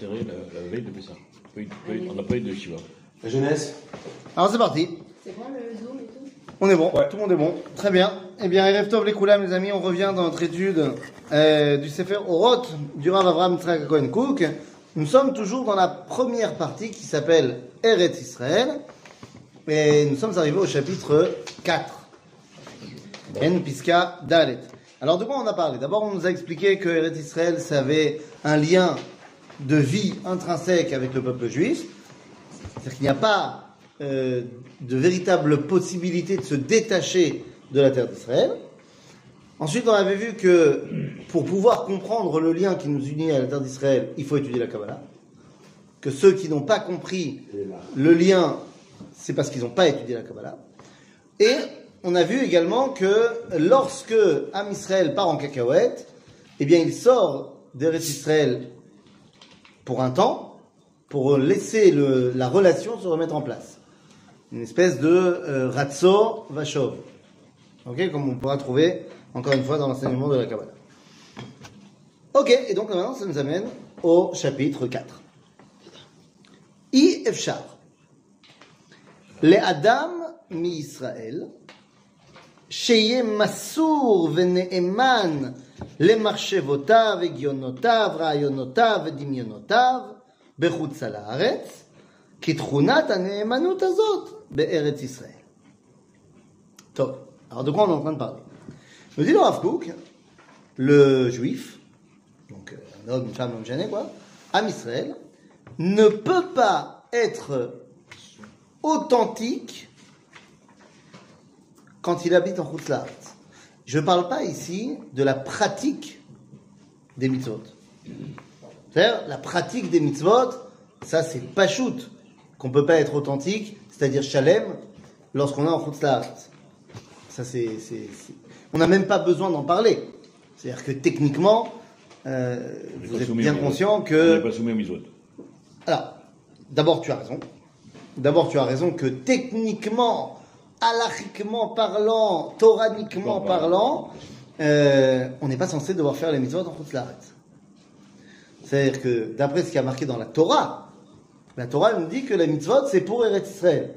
enterré la veille de Pessah. On n'a pas eu de Shiva. La jeunesse. Alors c'est parti. C'est bon le zoom et tout? On est bon, Ouais. tout le monde est bon. Très bien. Eh bien, Erev Tov les Koulam, les amis, on revient dans notre étude du Sefer Oroth du Rav Avraham Yitzhak Cohen Cook. Nous sommes toujours dans la première partie qui s'appelle Eretz Israël. Et nous sommes arrivés au chapitre 4. En Piska Dalet. Alors de quoi on a parlé? D'abord, on nous a expliqué que Eretz Israël, ça avait un lien de vie intrinsèque avec le peuple juif. C'est-à-dire qu'il n'y a pas de véritable possibilité de se détacher de la terre d'Israël. Ensuite, on avait vu que pour pouvoir comprendre le lien qui nous unit à la terre d'Israël, il faut étudier la Kabbalah. Que ceux qui n'ont pas compris le lien, c'est parce qu'ils n'ont pas étudié la Kabbalah. Et on a vu également que lorsque Am Israël part en cacahuète, eh bien il sort d'Eretz Israël pour un temps, pour laisser la relation se remettre en place. Une espèce de Ratso Vashov. Ok, comme on pourra trouver encore une fois dans l'enseignement de la Kabbalah. Ok, et donc maintenant ça nous amène au chapitre 4. I Efshar. Les Adam mi Israël, שיהיה מסור ונאמן למחשבותיו, הגיונותיו, רעיונותיו ודמיונותיו בחוץ לארץ, כתכונת הנאמנות הזאת בארץ ישראל. טוב, alors de quoi on est en train de parler? Nous dit le Rav Kook, le juif, donc un homme, une femme, un gêné, quoi, Am Israël, ne peut pas être authentique quand il habite en Chutz La'aretz. Je ne parle pas ici de la pratique des mitzvot. C'est-à-dire, la pratique des mitzvot, ça c'est pachout, qu'on ne peut pas être authentique, c'est-à-dire shalem, lorsqu'on est en Chutz La'aretz. Ça on n'a même pas besoin d'en parler. C'est-à-dire que techniquement, vous êtes bien conscient que... On n'est pas soumis aux mitzvot. Alors, d'abord tu as raison. D'abord tu as raison que techniquement, halachiquement parlant, toraniquement parlant, on n'est pas censé devoir faire les mitzvot en Chutz La'aretz. C'est-à-dire que, d'après ce qui a marqué dans la Torah nous dit que la mitzvot, c'est pour Eretz Israël.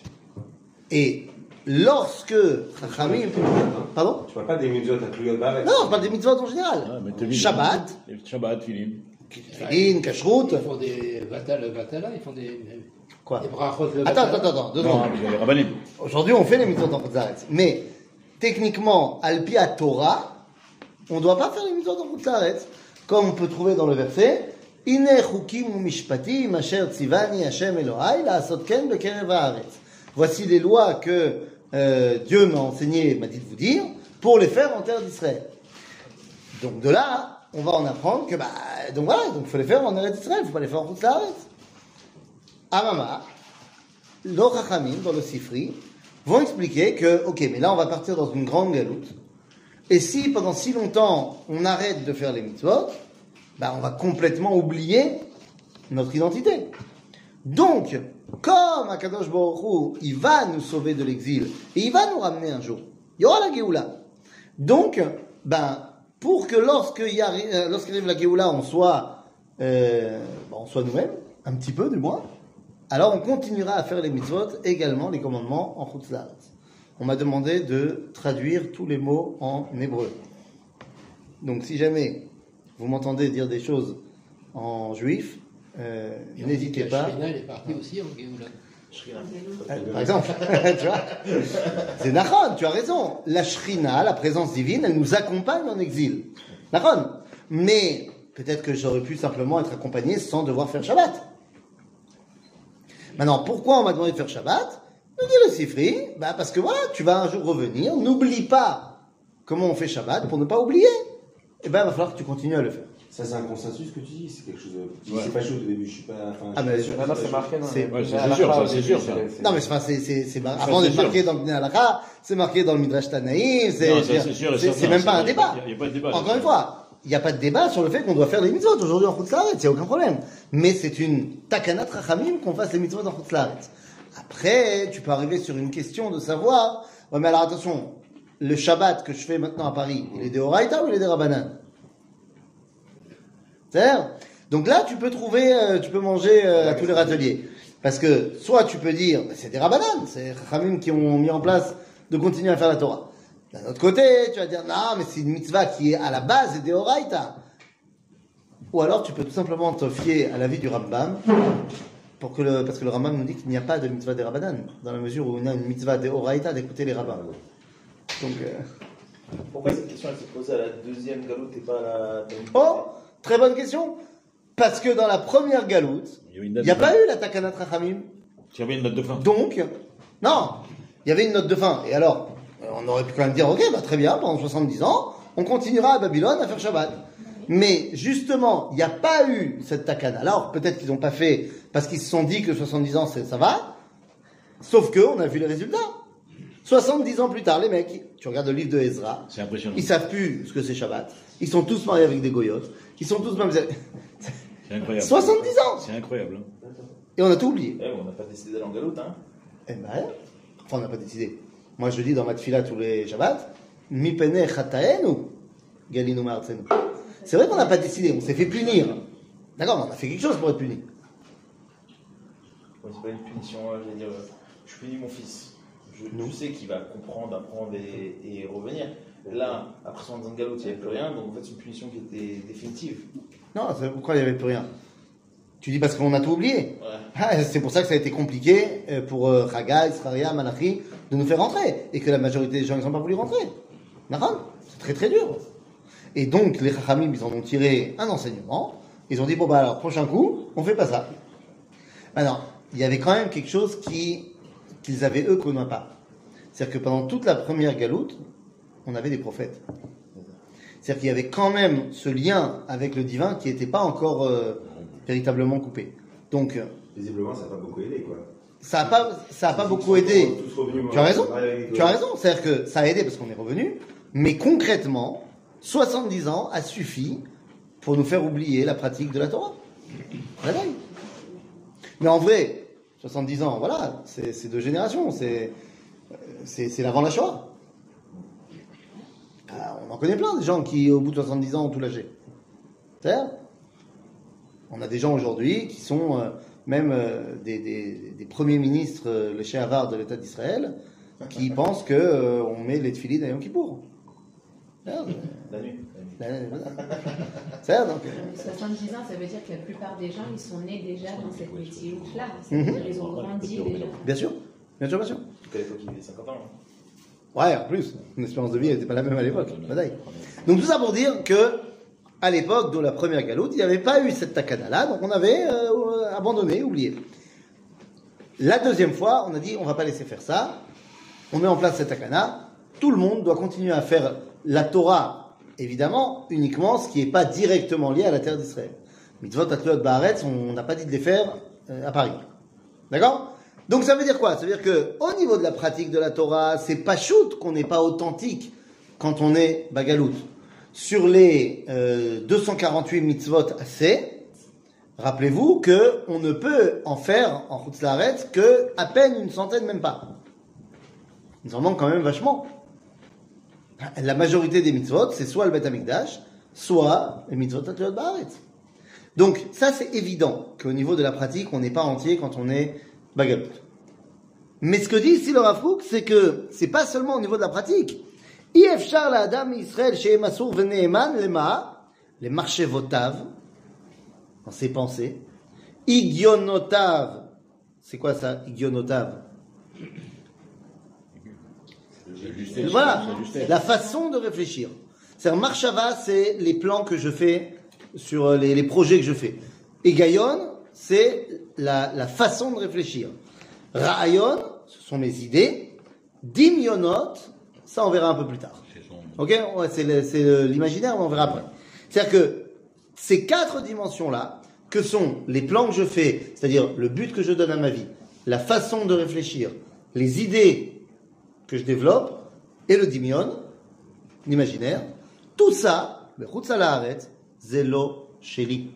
Et lorsque Chachamim... Pardon? Tu parles pas des mitzvot inclus dans Non, je parle des mitzvot en général. Shabbat, Filim. Tefillin, Kashrut. Ils font des Vatala, ils font des... Quoi? Des brachot le Attends, Vatala. 2 Non, secondes. mais les rabbanim. Aujourd'hui, on fait les mitzvot en Chutz La'aretz. Mais, techniquement, al pi Torah, on ne doit pas faire les mitzvot en Chutz La'aretz. Comme on peut trouver dans le verset, Ine chukim u mishpatim asher tzivani Hashem Elohai la'asot ken bekerev haaretz. Voici les lois que Dieu m'a enseigné, m'a dit de vous dire, pour les faire en terre d'Israël. Donc de là, on va en apprendre que, donc voilà, donc il faut les faire en Eretz Israël, il ne faut pas les faire en Chutz La'aretz. Amama, le Chachamim, dans le Sifri, vont expliquer que, ok, mais là on va partir dans une grande galoute, et si pendant si longtemps on arrête de faire les mitzvot, on va complètement oublier notre identité. Donc, comme Akadosh Baruch Hu, il va nous sauver de l'exil, et il va nous ramener un jour, il y aura la Géoula. Donc, pour que lorsqu'il arrive la Géoula, on soit nous-mêmes, un petit peu du moins, alors on continuera à faire les mitzvot, également les commandements en Chutz La'aretz. On m'a demandé de traduire tous les mots en hébreu. Donc si jamais vous m'entendez dire des choses en juif, n'hésitez pas. La Shrina, elle est partie aussi en Géoula. Par exemple, tu vois, c'est Nachon, tu as raison. La Shrina, la présence divine, elle nous accompagne en exil. Nachon. Mais peut-être que j'aurais pu simplement être accompagné sans devoir faire Shabbat. Maintenant, pourquoi on m'a demandé de faire Shabbat? Nous dit le Sifri, parce que voilà, tu vas un jour revenir, n'oublie pas comment on fait Shabbat pour ne pas oublier. Il va falloir que tu continues à le faire. Ça, c'est un consensus que tu dis, c'est quelque chose de... Ouais. C'est pas chaud au début, je suis pas... Non, c'est marqué dans C'est sûr, ça, c'est sûr. Ça. Non, mais c'est avant d'être marqué dans le Bnei Halakha, c'est marqué dans le Midrash Tanaïm, c'est même pas un débat. Il n'y a pas de débat. Encore une fois, il n'y a pas de débat sur le fait qu'on doit faire les mitzvot aujourd'hui en Chutz La'aretz, il n'y a aucun problème. Mais c'est une takanat rachamim qu'on fasse les mitzvot en Chutz La'aretz. Après, tu peux arriver sur une question de savoir, ouais, mais alors attention, le Shabbat que je fais maintenant à Paris, il est des Oraïta ou il est des Rabbanan? C'est-à-dire, Donc là, tu peux manger à tous les râteliers. Parce que, soit tu peux dire, c'est des rabbanan, c'est Chachamim qui ont mis en place de continuer à faire la Torah. D'un autre côté, tu vas dire, non, mais c'est une mitzvah qui est à la base des Horaïta. Ou alors, tu peux tout simplement te fier à l'avis du Rambam, parce que le Rambam nous dit qu'il n'y a pas de mitzvah des rabbanan, dans la mesure où on a une mitzvah des Horaïta d'écouter les rabbins. Donc, Pourquoi cette question elle s'est posée à la deuxième galoute et pas à la... Oh, très bonne question. Parce que dans la première galoute, il n'y a pas eu la Takanat Rachamim. Tu avais une note de fin. Donc, non, il y avait une note de fin. Et alors, on aurait pu quand même dire, ok, bah très bien, pendant 70 ans, on continuera à Babylone à faire Shabbat. Mais justement, il n'y a pas eu cette Takana. Alors, peut-être qu'ils n'ont pas fait parce qu'ils se sont dit que 70 ans, ça va. Sauf que, on a vu les résultats. 70 ans plus tard, les mecs, tu regardes le livre de Ezra, C'est impressionnant. ils savent plus ce que c'est Shabbat. Ils sont tous mariés avec des goyotes. Ils sont tous même... C'est incroyable. 70 ans. C'est incroyable. Hein. Et on a tout oublié. Eh, on n'a pas décidé d'aller en galoute, hein. Eh ben, enfin, on n'a pas décidé. Moi, je dis dans ma tefila tous les Shabbats, mi pene chataenu, galinu ma'artzenu. C'est vrai qu'on n'a pas décidé, on s'est fait punir. D'accord, mais on a fait quelque chose pour être puni. Ouais, c'est pas une punition, je veux dire, je punis mon fils. Je sais qu'il va comprendre, apprendre et revenir. Là, après 70 ans de galoute, il n'y avait plus rien, donc en fait, c'est une punition qui était définitive. Non, c'est pourquoi il n'y avait plus rien. Tu dis parce qu'on a tout oublié. Ouais. Ah, c'est pour ça que ça a été compliqué pour Chagai, Sraria, Malachi de nous faire rentrer. Et que la majorité des gens, ils n'ont pas voulu rentrer. D'accord ? C'est très très dur. Et donc, les Chachamim, ils en ont tiré un enseignement. Ils ont dit, bon bah alors, prochain coup, on fait pas ça. Alors, il y avait quand même quelque chose qu'ils avaient eux qu'on n'a pas. C'est-à-dire que pendant toute la première galoute, on avait des prophètes. C'est-à-dire qu'il y avait quand même ce lien avec le divin qui n'était pas encore véritablement coupé. Donc, Visiblement, ça n'a pas beaucoup aidé, quoi. ça a pas beaucoup aidé. Tu as raison. Tu Tu as raison. C'est-à-dire que ça a aidé parce qu'on est revenu. Mais concrètement, 70 ans a suffi pour nous faire oublier la pratique de la Torah. Voilà. Mais en vrai, 70 ans, voilà, c'est deux générations. C'est l'avant la Shoah. On en connaît plein des gens qui, au bout de 70 ans, ont tout lâché. C'est-à-dire, on a des gens aujourd'hui qui sont même des premiers ministres, les Shehavar de l'État d'Israël, qui pensent qu'on met les tefilines à Yom Kippour. La nuit. C'est-à-dire, donc... 70 ans, ça veut dire que la plupart des gens, ils sont nés déjà dans cette métier-là. C'est-à-dire qu'ils ont grandi déjà. Bien sûr, bien sûr, bien sûr. En tout cas, à l'époque, il avait 50 ans. Hein. Ouais, en plus, l'espérance de vie n'était pas la même à l'époque. Badaï. Donc tout ça pour dire que, à l'époque de la première galoute, il n'y avait pas eu cette takana-là, donc on avait abandonné, oublié. La deuxième fois, on a dit, on va pas laisser faire ça, on met en place cette takana, tout le monde doit continuer à faire la Torah, évidemment, uniquement ce qui n'est pas directement lié à la terre d'Israël. Mitzvot Atlot Baaretz, on n'a pas dit de les faire à Paris. D'accord ? Donc ça veut dire quoi ? Ça veut dire que au niveau de la pratique de la Torah, c'est pas shoot qu'on n'est pas authentique quand on est bagalout. Sur les 248 mitzvot assez, rappelez-vous que on ne peut en faire en Chutz La'aretz que à peine une centaine, même pas. Il en manque quand même vachement. La majorité des mitzvot, c'est soit le Beth Amikdash, soit les mitzvot Atlot Baaretz. Donc ça c'est évident qu'au niveau de la pratique, on n'est pas entier quand on est bagalout. Mais ce que dit ici le Rav Kook, c'est que c'est pas seulement au niveau de la pratique. Ifshar la Adam Israël chez Masur veneeman lema les marchevotav dans ses pensées. Igionotav, c'est quoi ça? Igionotav. Voilà, la façon de réfléchir. C'est-à-dire marchava, c'est les plans que je fais sur les projets que je fais. Et gayon, c'est la façon de réfléchir. Ra'ayon, ce sont mes idées. Dimyonot, ça on verra un peu plus tard. Ok, ouais, c'est l'imaginaire, mais on verra après. C'est-à-dire que ces quatre dimensions-là, que sont les plans que je fais, c'est-à-dire le but que je donne à ma vie, la façon de réfléchir, les idées que je développe, et le dimyon, l'imaginaire, tout ça, le Chutz La'aretz, zelo sheli.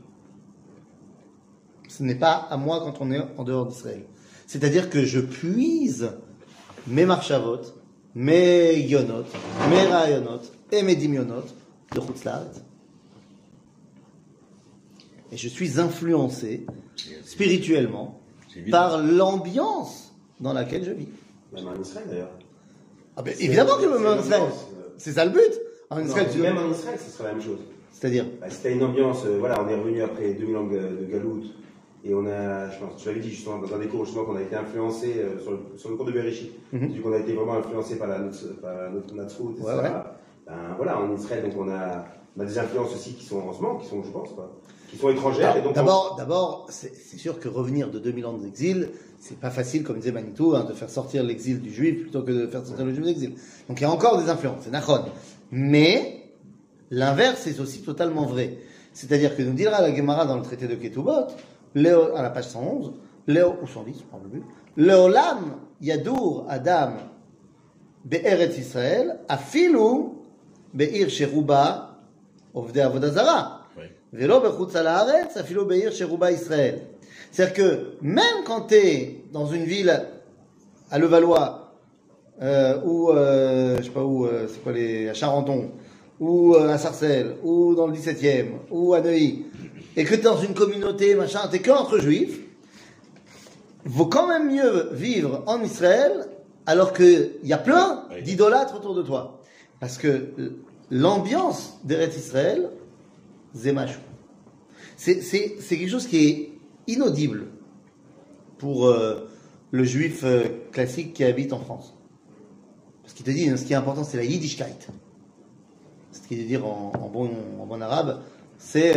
Ce n'est pas à moi quand on est en dehors d'Israël. C'est-à-dire que je puise mes marchavot, mes yonot, mes rayonot et mes dimyonot de Chutz La'aretz. et je suis influencé spirituellement C'est évident. par l'ambiance dans laquelle je vis. Même en Israël d'ailleurs. Ah ben, évidemment que C'est même en Israël, l'ambiance, c'est ça le but. En non, Israël, même en Israël, ce serait la même chose. c'est-à-dire, Bah, si t'as une ambiance, voilà, on est revenu après 2000 ans de Galoute, et on a, je pense, je l'avais dit justement dans un des cours, justement, qu'on a été influencé sur le cours de Bereshit. Du coup, on a été vraiment influencé par notre Natsrout, etc. Ouais. Ben, voilà, en Israël, donc on a des influences aussi qui sont en ce moment, qui sont, je pense, quoi, qui sont étrangères. Et donc, d'abord, c'est sûr que revenir de 2000 ans d'exil, c'est pas facile, comme disait Manitou, de faire sortir l'exil du juif plutôt que de faire sortir le juif de l'exil. Donc il y a encore des influences, c'est nachon. Mais l'inverse est aussi totalement vrai. C'est-à-dire que nous dira la Gemara dans le traité de Ketubot, à la page 111, ou 110, je parle plus, Leolam Yadur Adam Be'eret Israël, Afilu Be'ir Sheruba Ovde Avodah Zara. Oui. Velo bechutz al haaretz, afilo be'ir sheruba Israël. C'est-à-dire que même quand tu es dans une ville à Levallois, ou je sais pas où, c'est quoi à Charenton, ou à Sarcelles, ou dans le 17e, ou à Neuilly, et que tu es dans une communauté, machin, tu es qu'entre juifs, vaut quand même mieux vivre en Israël alors qu'il y a plein d'idolâtres autour de toi. Parce que l'ambiance d'Eretz Israël, Zemachou. C'est quelque chose qui est inaudible pour le juif classique qui habite en France. Parce qu'il te dit, ce qui est important, c'est la Yiddishkeit. Ce qui veut dire en bon arabe, c'est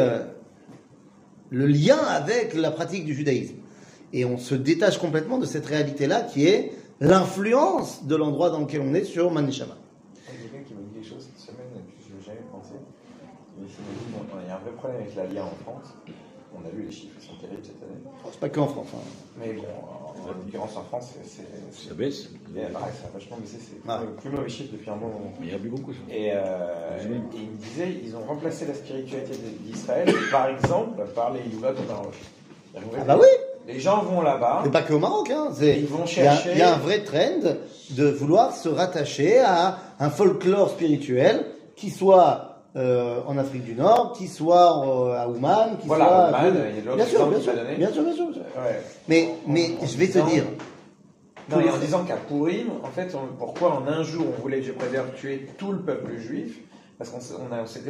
le lien avec la pratique du judaïsme. Et on se détache complètement de cette réalité-là qui est l'influence de l'endroit dans lequel on est sur Manishama. Il y a quelqu'un qui m'a dit quelque chose cette semaine, et puis je n'ai jamais pensé. Il m'a dit, bon, il y a un vrai problème avec l'ALIA en France. On a vu les chiffres, ils sont terribles cette année. C'est pas qu'en France. Mais bon, en l'occurrence en France, Ça baisse. ça a vachement baissé. C'est Ah. le plus mauvais chiffre depuis un bon moment. Mais il y a plus beaucoup. Ça. Et il me disait, ils ont remplacé la spiritualité d'Israël, par exemple, par les Yuvat au Maroc. Ah bah oui. Les gens vont là-bas. C'est pas que au Maroc, hein. Ils vont chercher. Il y a un vrai trend de vouloir se rattacher à un folklore spirituel qui soit en Afrique du Nord, qui soit à Ouman, qui Voilà, soit. Ouman, il y a d'autres bien sûr, exemples bien que sûr, tu as donnés. bien sûr, bien sûr. Ouais. Mais je vais te dire. Non, et en disant qu'à Pourim, en fait, pourquoi en un jour on voulait, je préfère, tuer tout le peuple juif, parce qu'on avait fait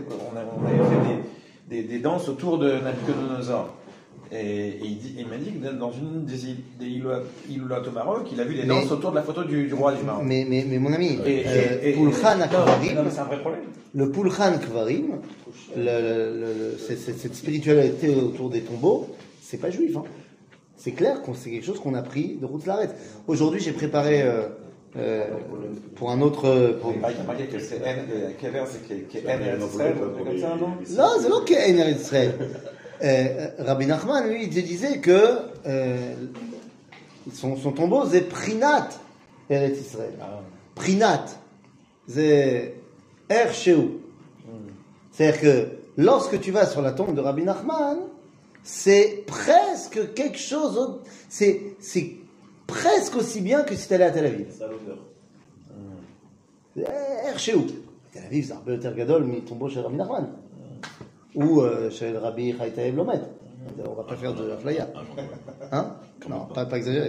des danses autour de Nabucodonosor. Et il m'a dit que dans une des Iloulat au Maroc, il a vu des danses autour de la photo du roi du Maroc. Mais mon ami, Et Pulchan Akvarim, non, mais c'est un vrai problème. le Pulchan Kvarim, cette spiritualité autour des tombeaux, c'est pas juif. Hein. C'est clair que c'est quelque chose qu'on a pris de Routz Laretz. Aujourd'hui, j'ai préparé pour un autre. Il y a marqué que c'est Kever, c'est N Israël, comme ça, non? Non, c'est pas qu'En Eretz Israël. Rabbi Nachman, lui, il disait que son tombeau, c'est Prinat Eretz Israël. Prinat, c'est Ersheu. C'est-à-dire que lorsque tu vas sur la tombe de Rabbi Nachman, c'est presque quelque chose, c'est presque aussi bien que si tu allais à Tel Aviv. C'est à l'odeur. Ersheu. Tel Aviv, c'est un peu יותר gadol, mais tombeau chez Rabbi Nachman. Ou chez le Rabbi Chaïtaïb Lomet. On va pas faire de la flaya. Hein? Non, pas exagérer.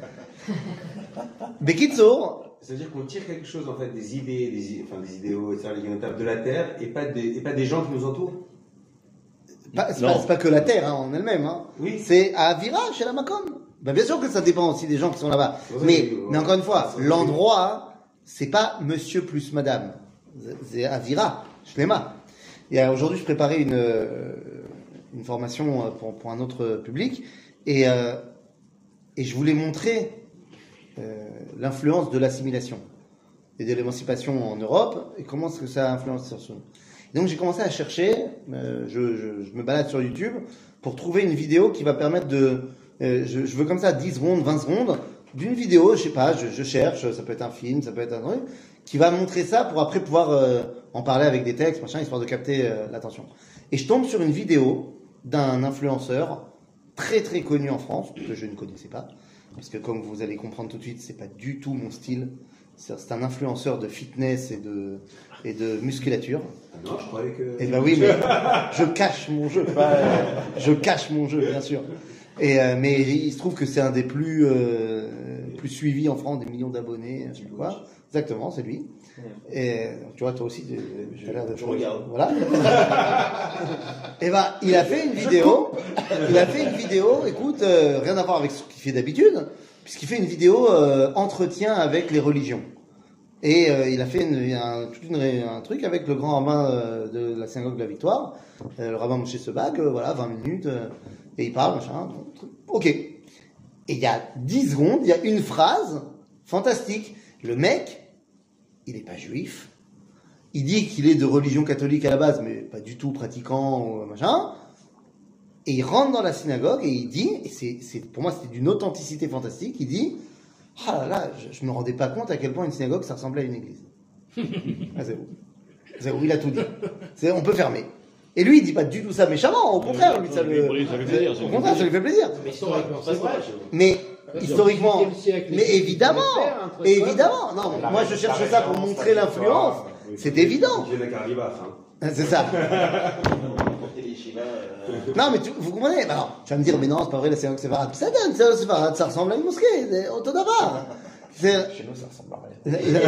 Bekitsour. c'est-à-dire qu'on tire quelque chose, en fait, des idées, des idéaux, etc., de la terre, et pas des gens qui nous entourent. C'est pas que la terre hein, en elle-même. Hein. Oui. C'est à Avira, chez la Macom. Ben, bien sûr que ça dépend aussi des gens qui sont là-bas. Mais encore une fois, l'endroit, c'est pas monsieur plus madame. C'est Avira, Shlema. Et aujourd'hui, je préparais une formation pour un autre public. Et je voulais montrer l'influence de l'assimilation et de l'émancipation en Europe et comment est-ce que ça influence sur nous. Donc j'ai commencé à chercher, je me balade sur YouTube pour trouver une vidéo qui va permettre je veux comme ça 10 secondes, 20 secondes d'une vidéo, je sais pas, je cherche, ça peut être un film, ça peut être un truc, qui va montrer ça pour après pouvoir en parler avec des textes, machin, histoire de capter l'attention. Et je tombe sur une vidéo d'un influenceur très très connu en France, que je ne connaissais pas, parce que comme vous allez comprendre tout de suite, c'est pas du tout mon style. C'est un influenceur de fitness et de musculature. Ah non, je croyais que. Eh ben oui, mais je cache mon jeu. Je cache mon jeu, bien sûr. Mais il se trouve que c'est un des plus suivis en France, des millions d'abonnés, je sais pas quoi. Exactement, c'est lui. Et tu vois, toi aussi, tu as l'air de. Je regarde. Voilà. Et ben, il a fait une vidéo. Écoute, rien à voir avec ce qu'il fait d'habitude, puisqu'il fait une vidéo entretien avec les religions. Et il a fait un truc avec le grand rabbin de la synagogue de la Victoire, le rabbin Moshe Sebag, voilà, 20 minutes, et il parle, machin, ok. Et il y a 10 secondes, il y a une phrase fantastique. Le mec, il n'est pas juif, il dit qu'il est de religion catholique à la base, mais pas du tout pratiquant, machin, et il rentre dans la synagogue et il dit, et pour moi c'était d'une authenticité fantastique, il dit, ah là là, je me rendais pas compte à quel point une synagogue ça ressemblait à une église. Ah, c'est où il a tout dit. On peut fermer. Et lui il dit pas du tout ça méchamment, au contraire, lui ça le. Au contraire, ça lui fait plaisir. Mais historiquement, c'est vrai. Mais historiquement, Dans le 18e siècle, mais les évidemment, faire un truc comme évidemment. Non, La moi je cherche ça pour référence, montrer la l'influence. Oui, C'est évident. J'ai le caribaf, hein. C'est ça. Porter les Shiva, Non, mais vous comprenez? Bah non, tu vas me dire, mais non, c'est pas vrai, la synagogue séfarade. Ça donne, la séfarade, ça ressemble à une mosquée, Autodava. Chez nous, ça ressemble à rien.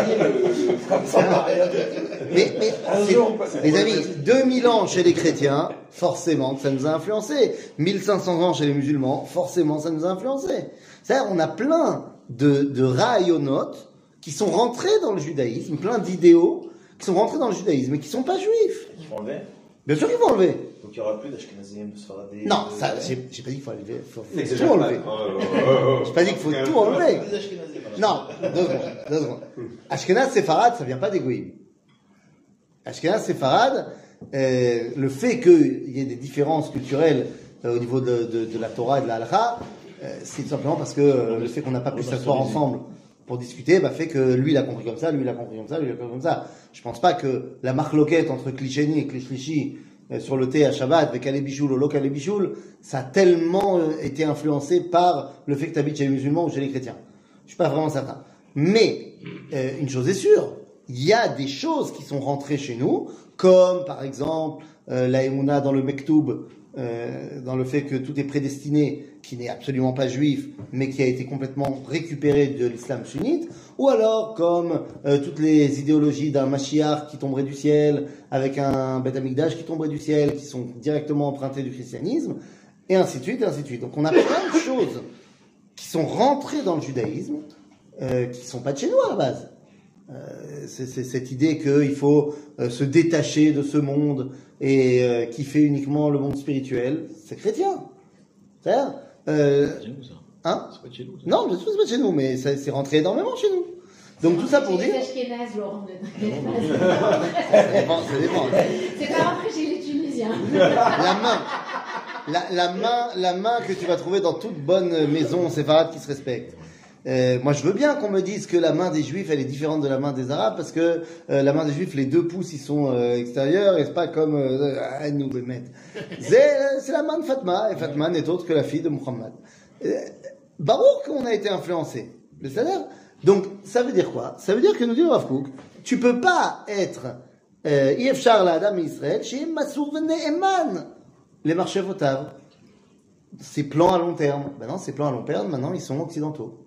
Mais Un jour, les amis, 2000 ans chez les chrétiens, forcément que ça nous a influencé. 1500 ans chez les musulmans, forcément ça nous a influencé. C'est-à-dire, on a plein de raïonotes qui sont rentrés dans le judaïsme, plein d'idéaux qui sont rentrés dans le judaïsme et qui sont pas juifs. ils vont enlever. Bien sûr qu'ils vont enlever. Donc il n'y aura plus d'Ashkenazim, de Sfaradé. Non, ça, j'ai pas dit qu'il faut enlever. Faut tout N'exagère pas. enlever. J'ai pas dit qu'il faut tout enlever. Des Ashkenazim. Non, 2 secondes. Ashkenaz séfarade, ça vient pas des goïms. Ashkenaz séfarade, le fait qu'il y ait des différences culturelles au niveau de la Torah et de la halakha, c'est tout simplement parce que le fait qu'on n'a pas pu s'asseoir ensemble pour discuter, fait que lui il a compris comme ça, lui il a compris comme ça, lui il a compris comme ça. Je pense pas que la marloquette entre Klisheni et Klishlishi sur le thé à Shabbat, avec Kalé Bichoul ou Lo Kalé Bichoul, ça a tellement été influencé par le fait que tu habites chez les musulmans ou chez les chrétiens. Je suis pas vraiment certain. Mais, une chose est sûre, il y a des choses qui sont rentrées chez nous, comme par exemple la Emouna dans le Mektoub, dans le fait que tout est prédestiné, qui n'est absolument pas juif, mais qui a été complètement récupéré de l'islam sunnite, ou alors comme toutes les idéologies d'un Mashiach qui tomberait du ciel, avec un Beth Amikdash qui tomberait du ciel, qui sont directement empruntées du christianisme, et ainsi de suite, et ainsi de suite. Donc on a plein de choses qui sont rentrées dans le judaïsme, qui sont pas de chez nous à la base. C'est cette idée qu'il faut se détacher de ce monde et kiffer uniquement le monde spirituel, c'est chrétien. C'est-à-dire, C'est chez nous, ça. hein? C'est pas de chez nous. Ça. Non, bien sûr, c'est pas de chez nous, mais c'est rentré énormément chez nous. Donc tout ça pour dire. Les Ashkénazes, Laurent, Ça dépend. c'est pas rentré chez les Tunisiens. La main que tu vas trouver dans toute bonne maison séfarade qui se respecte. Moi, je veux bien qu'on me dise que la main des Juifs, elle est différente de la main des Arabes, parce que la main des Juifs, les 2 pouces, ils sont extérieurs, et c'est pas comme nous les mettre. C'est la main de Fatma, et Fatma n'est autre que la fille de Muhammad. Baruch qu'on a été influencé. C'est-à-dire, donc, ça veut dire quoi? Ça veut dire que nous dit le Rav Kook, tu peux pas être Yefchar la Adam Israël chez Massour Ne'eman, les marchés votables. Ces plans à long terme. Ben non, ces plans à long terme, maintenant, ils sont occidentaux.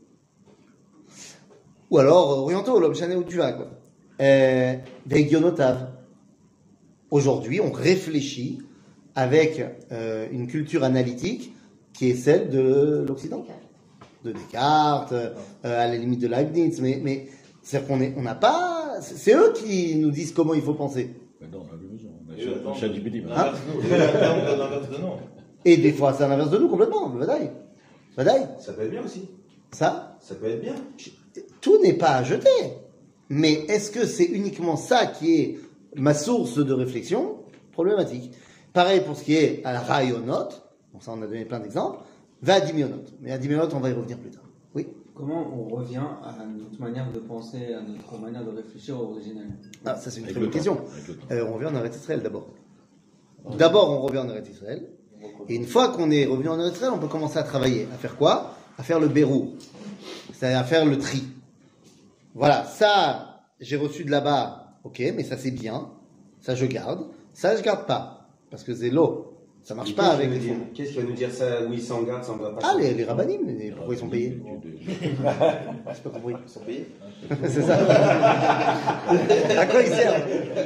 Ou alors orientaux, l'homme chané ou tu vas, quoi. Vegionotav. Aujourd'hui, on réfléchit avec une culture analytique qui est celle de l'Occident. De Descartes, à la limite de Leibniz, mais c'est-à-dire qu'on n'a pas. C'est eux qui nous disent comment il faut penser. Maintenant, on a besoin. On a ChatGPT. L'inverse de non. Et des fois, c'est à l'inverse de nous complètement. Vadaï. Ça peut être bien aussi. Ça peut être bien. Tout n'est pas à jeter. Mais est-ce que c'est uniquement ça qui est ma source de réflexion? Problématique. Pareil pour ce qui est à la rayonot. Bon, ça, on a donné plein d'exemples. Va à dimionot. Mais à dimionot, on va y revenir plus tard. Oui. Comment on revient à notre manière de penser, à notre manière de réfléchir originelle? Ah, ça, c'est une Avec très bonne le question. temps, avec le temps. On revient en Eretz Israël d'abord. D'abord, on revient en Eretz Israël. Et une fois qu'on est revenu en Eretz Israël, on peut commencer à travailler. À faire quoi? À faire le bérou. C'est-à-dire à faire le tri. voilà, ça, j'ai reçu de là-bas, ok, mais ça c'est bien, ça je garde, ça je garde pas, parce que c'est l'eau. Ça marche pas avec les fonds. Qu'est-ce qui va nous dire ça? Oui, ça en garde, ça en garde pas. Ah, les rabbinim, pourquoi ils sont payés? J'ai pas compris. Ils sont payés. C'est ça. À quoi ils servent?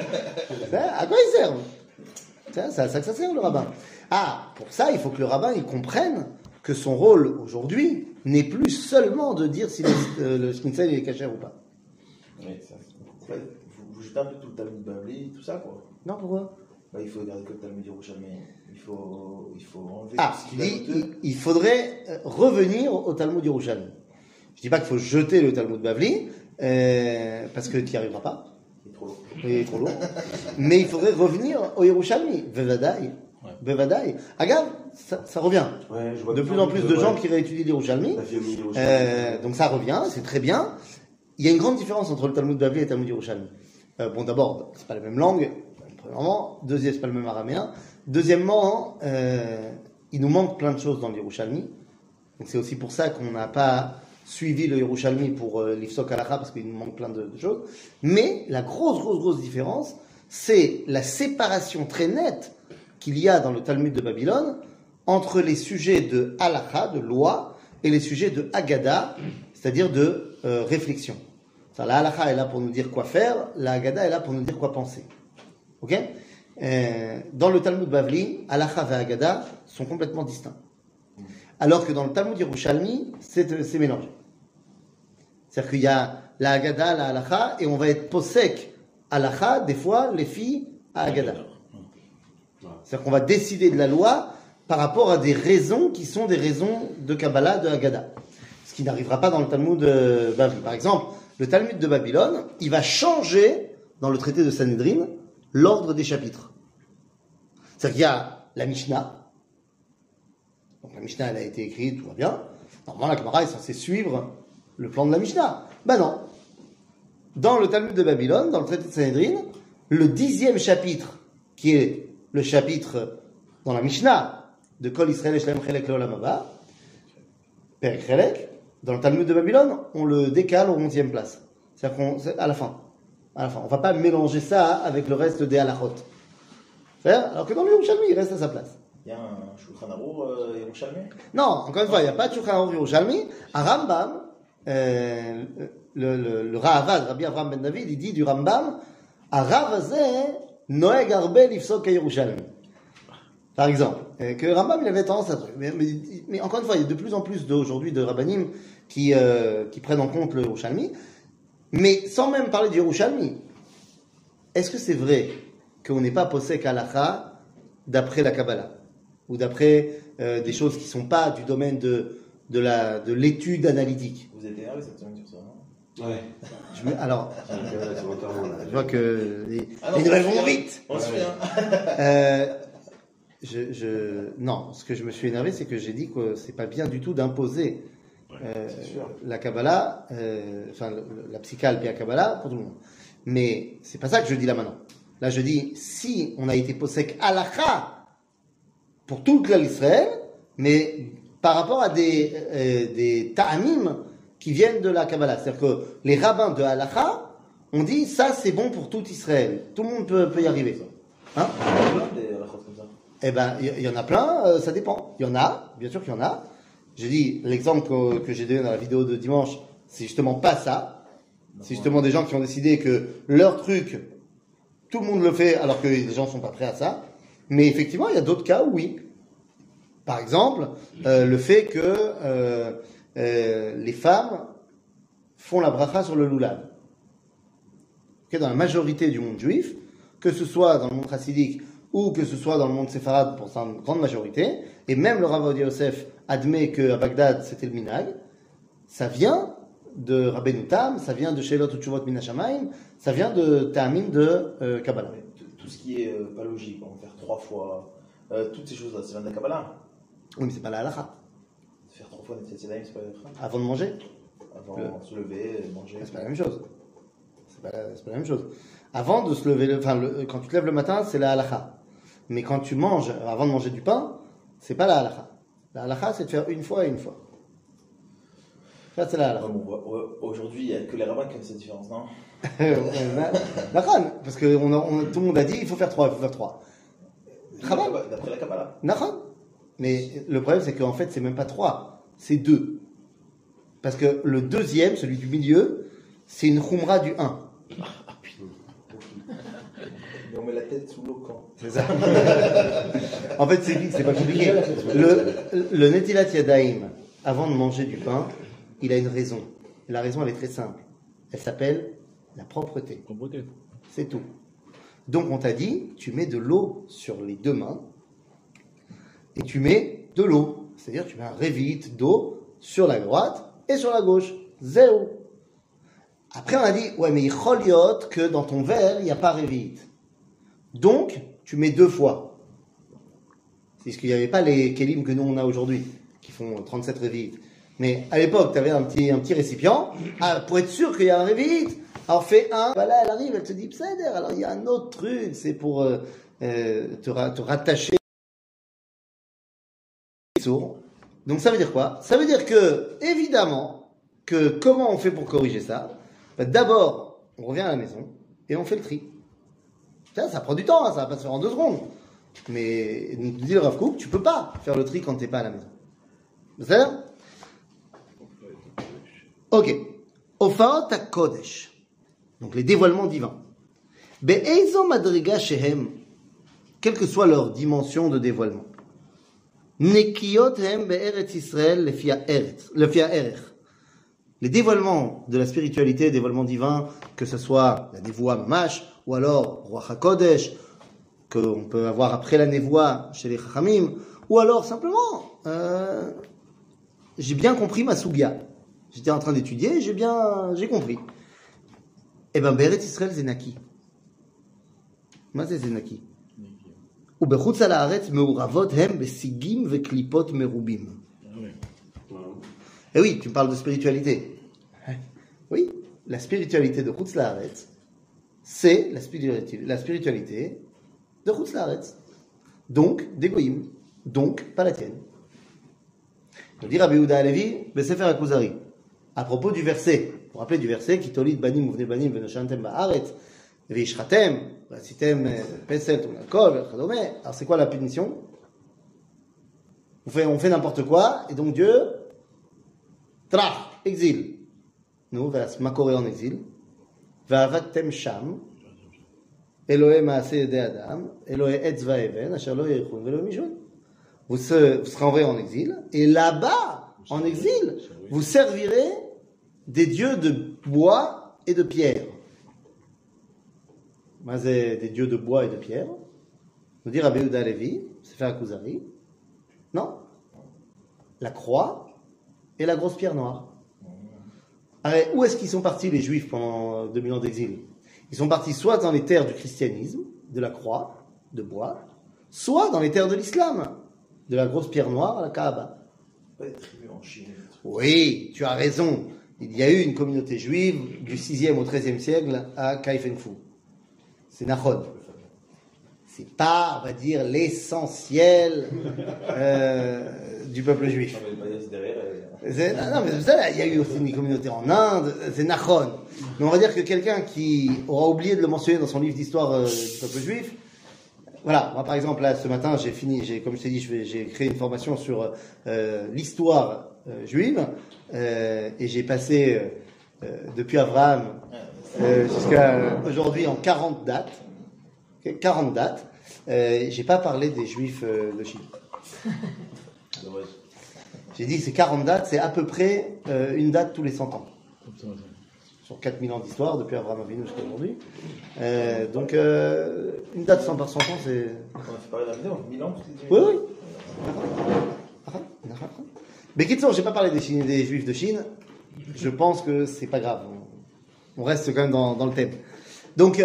À quoi ils servent? C'est à ça que ça sert le rabbin. Ah, pour ça, il faut que le rabbin il comprenne que son rôle aujourd'hui n'est plus seulement de dire si le schnitzel est cachère ou pas. Oui, ça. En fait, vous jetez un peu tout le Talmud Bavli, tout ça, quoi. Non, pourquoi? Bah, il faut garder que le Talmud Yerushalmi. Il faut enlever Ah, tout ce tu qui va dis, douteux. il faudrait revenir au Talmud Yerushalmi. Je dis pas qu'il faut jeter le Talmud Bavli, parce que tu n'y arriveras pas. Il est trop lourd. Il est trop lourd. Mais il faudrait revenir au Yerushalmi. Bevadaï. Bevadaï. Agave, ça revient. Ouais, je vois De plus en plus de gens qui réétudient l'Yerushalmi. La vie au milieu. Donc ça revient, c'est très bien. Il y a une grande différence entre le Talmud Bavli et le Talmud Yerushalmi. Bon, d'abord, c'est pas la même langue. Premièrement. Deuxième, c'est pas le même araméen. Deuxièmement, il nous manque plein de choses dans le Yerushalmi. Donc c'est aussi pour ça qu'on n'a pas suivi le Yerushalmi pour l'Ifsok Halacha, parce qu'il nous manque plein de choses. Mais la grosse différence, c'est la séparation très nette qu'il y a dans le Talmud de Babylone entre les sujets de Halacha, de loi, et les sujets de Haggadah, c'est-à-dire de réflexion. Ça, la Halacha est là pour nous dire quoi faire, la Haggadah est là pour nous dire quoi penser. Ok? Dans le Talmud Bavli, Halacha et Haggadah sont complètement distincts. Alors que dans le Talmud Yerushalmi, c'est mélangé. C'est-à-dire qu'il y a la Haggadah, la Halacha, et on va être posek Halacha, des fois, les filles à Haggadah. C'est-à-dire qu'on va décider de la loi par rapport à des raisons qui sont des raisons de Kabbalah, de Haggadah. Ce qui n'arrivera pas dans le Talmud Bavli. Par exemple, le Talmud de Babylone, il va changer, dans le traité de Sanhedrin, l'ordre des chapitres. C'est-à-dire qu'il y a la Mishnah. Donc la Mishnah, elle a été écrite, tout va bien. Normalement, la Gemara est censée suivre le plan de la Mishnah. Ben non. Dans le Talmud de Babylone, dans le traité de Sanhedrin, le 10e chapitre, qui est le chapitre dans la Mishnah de Kol Israël Shalem Chelek Leolam Haba, Perek Chelek, dans le Talmud de Babylone, on le décale au 11e place. C'est-à-dire à la fin. On ne va pas mélanger ça avec le reste des halachot. Alors que dans le Yerushalmi, il reste à sa place. Il y a un Shulchan Arour Yerushalmi? Non, encore une fois, il n'y a pas de Shulchan Arour Yerushalmi. À Rambam, le Ra'avad, Rabbi Avraham ben David, il dit du Rambam, à Ravazeh, Noeg Arbe Lifsok Yerushalmi. Par exemple, que Rambam, il avait tendance à... Mais encore une fois, il y a de plus en plus aujourd'hui de Rabbanim qui prennent en compte le Yerushalmi. Mais sans même parler du Yerushalmi, est-ce que c'est vrai qu'on n'est pas posek halacha d'après la Kabbalah ou d'après des choses qui ne sont pas du domaine de l'étude analytique? Vous êtes énervé cette semaine sur ça, non? Ouais. Alors, je vois que les non, nouvelles vont vite. On se souvient. Non, ce que je me suis énervé, c'est que j'ai dit que c'est pas bien du tout d'imposer la Kabbalah, la psychale et la Kabbalah pour tout le monde. Mais c'est pas ça que je dis là maintenant. Là, je dis, si on a été posek halacha pour tout le clan d'Israël, mais par rapport à des ta'amim qui viennent de la Kabbalah. C'est-à-dire que les rabbins de halacha ont dit, ça c'est bon pour tout Israël. Tout le monde peut y arriver. Hein? Des halachot comme ça. Eh ben, il y en a plein, ça dépend. Il y en a, bien sûr qu'il y en a. J'ai dit, l'exemple que j'ai donné dans la vidéo de dimanche, c'est justement pas ça. C'est justement des gens qui ont décidé que leur truc, tout le monde le fait alors que les gens sont pas prêts à ça. Mais effectivement, il y a d'autres cas où oui. Par exemple, le fait que les femmes font la bracha sur le lulav. Okay, dans la majorité du monde juif, que ce soit dans le monde chassidique ou que ce soit dans le monde séfarade pour sa grande majorité, et même le Rav Ovadia Yosef admet qu'à Bagdad c'était le minhag, ça vient de Rabbeinu Tam, ça vient de Sheilot Utshuvot Min HaShamayim, ça vient de Ta'amim de Kabbalah. Tout ce qui est pas logique, on va faire 3 fois, toutes ces choses-là, c'est vient de la Kabbalah. Oui, mais c'est pas la halakha. Faire 3 fois Netflix Yadayim, c'est pas la halakha. Avant de manger, Avant de se lever, manger. c'est pas la même chose. C'est pas la même chose. Avant de se lever, quand tu te lèves le matin, c'est la halakha. Mais quand tu manges, avant de manger du pain, c'est pas la halakha. La halakha, c'est de faire une fois et une fois. Ça, c'est là. Ouais, bon, aujourd'hui, il n'y a que les rabbins qui ont cette différence, non? Nachan, parce que tout le monde a dit il faut faire 3, il faut faire 3. D'après la Kabbalah. Nachan. Mais le problème, c'est qu'en fait, c'est même pas 3, c'est 2. Parce que le deuxième, celui du milieu, c'est une khumra du 1. Et on met la tête sous l'eau quand? C'est ça. En fait, c'est pas compliqué. Le Netilat Yadayim, avant de manger du pain, il a une raison. Et la raison, elle est très simple. Elle s'appelle la propreté. Propreté. C'est tout. Donc, on t'a dit, tu mets de l'eau sur les deux mains et tu mets de l'eau. C'est-à-dire, tu mets un révite d'eau sur la droite et sur la gauche. Zéro. Après, on a dit, ouais, mais il choliot que dans ton verre, il n'y a pas révite. Donc, tu mets 2 fois. C'est ce qu'il n'y avait pas les kelim que nous on a aujourd'hui, qui font 37 révites. Mais à l'époque, tu avais un petit récipient. Ah, pour être sûr qu'il y a un révite, alors fais un. Voilà, elle arrive, elle te dit, pseuder. Alors il y a un autre truc, c'est pour te rattacher. Donc ça veut dire quoi? Ça veut dire que, évidemment, que comment on fait pour corriger ça? D'abord, on revient à la maison et on fait le tri. Ça prend du temps, hein, ça va pas se faire en 2 secondes. Mais, nous dit le Rav Kook, tu peux pas faire le tri quand t'es pas à la maison. C'est ça? Ok. Ofaot HaKodesh. Donc les dévoilements divins. Be'ezo madriga shehem. Quelle que soit leur dimension de dévoilement. Nekiyot hem be'eretz Yisrael lefia erech. Les dévoilements de la spiritualité, dévoilements divins, que ce soit la névoie mamash, ou alors Ruach HaKodesh, qu'on peut avoir après la névoie chez les Chachamim, ou alors simplement, j'ai bien compris ma sougya. J'étais en train d'étudier, j'ai compris. Eh ben, Beret Israël Zenaki. Moi, c'est Zenaki. Ou bechutz al haaretz meuravot hem besigim veklipot merubim. Eh oui, tu parles de spiritualité. Oui, la spiritualité de Chutz La'aretz, c'est la spiritualité de Chutz La'aretz. Donc, des goïms. Donc, pas la tienne. On dit Rabbi Yehuda Halevi, Besefer HaKuzari. À propos du verset, vous vous rappelez du verset, qui tolid banim uvnei banim venoshantem ba'aretz, veishratem, vasitem pesel tonakol, vechadome. Alors, c'est quoi la punition? On fait n'importe quoi, et donc Dieu, trach, exil. Nous, Makoré en exil. Va'avatem sham, Elohe maaseh yedei adam, Elohe etz va'even, asher lo yerichun velo mishun. Vous serez envoyés en exil, et là-bas, en exil, vous servirez des dieux de bois et de pierre. Des dieux de bois et de pierre. Nous dit Rabbi Yehuda Halevi, Sefer HaKuzari. Non. La croix et la grosse pierre noire. Alors, où est-ce qu'ils sont partis les Juifs pendant 2000 ans d'exil? Ils sont partis soit dans les terres du christianisme, de la croix, de bois, soit dans les terres de l'islam, de la grosse pierre noire à la Kaaba. Pas des tribus en Chine. Oui, tu as raison. Il y a eu une communauté juive du 6e au 13e siècle à Kaifenfu. C'est Nachon. C'est pas, on va dire, l'essentiel du peuple juif. Non, mais pas derrière. Non, mais ça, il y a eu aussi une communauté en Inde, c'est Nachon. Mais on va dire que quelqu'un qui aura oublié de le mentionner dans son livre d'histoire du peuple juif, voilà, moi par exemple, là, ce matin, comme je t'ai dit, j'ai créé une formation sur l'histoire juive, et j'ai passé, depuis Abraham jusqu'à aujourd'hui, en 40 dates. 40 dates. J'ai pas parlé des Juifs de Chine. Dommage. J'ai dit que ces 40 dates, c'est à peu près une date tous les 100 ans. Sur 4000 ans d'histoire, depuis Abraham Avinu jusqu'à aujourd'hui. Donc, une date par 100 ans, c'est... On a fait parler de la vidéo, 1000 ans. Oui, oui. Mais Kitson, j'ai pas parlé des Juifs de Chine. Je pense que c'est pas grave. On reste quand même dans le thème. Donc,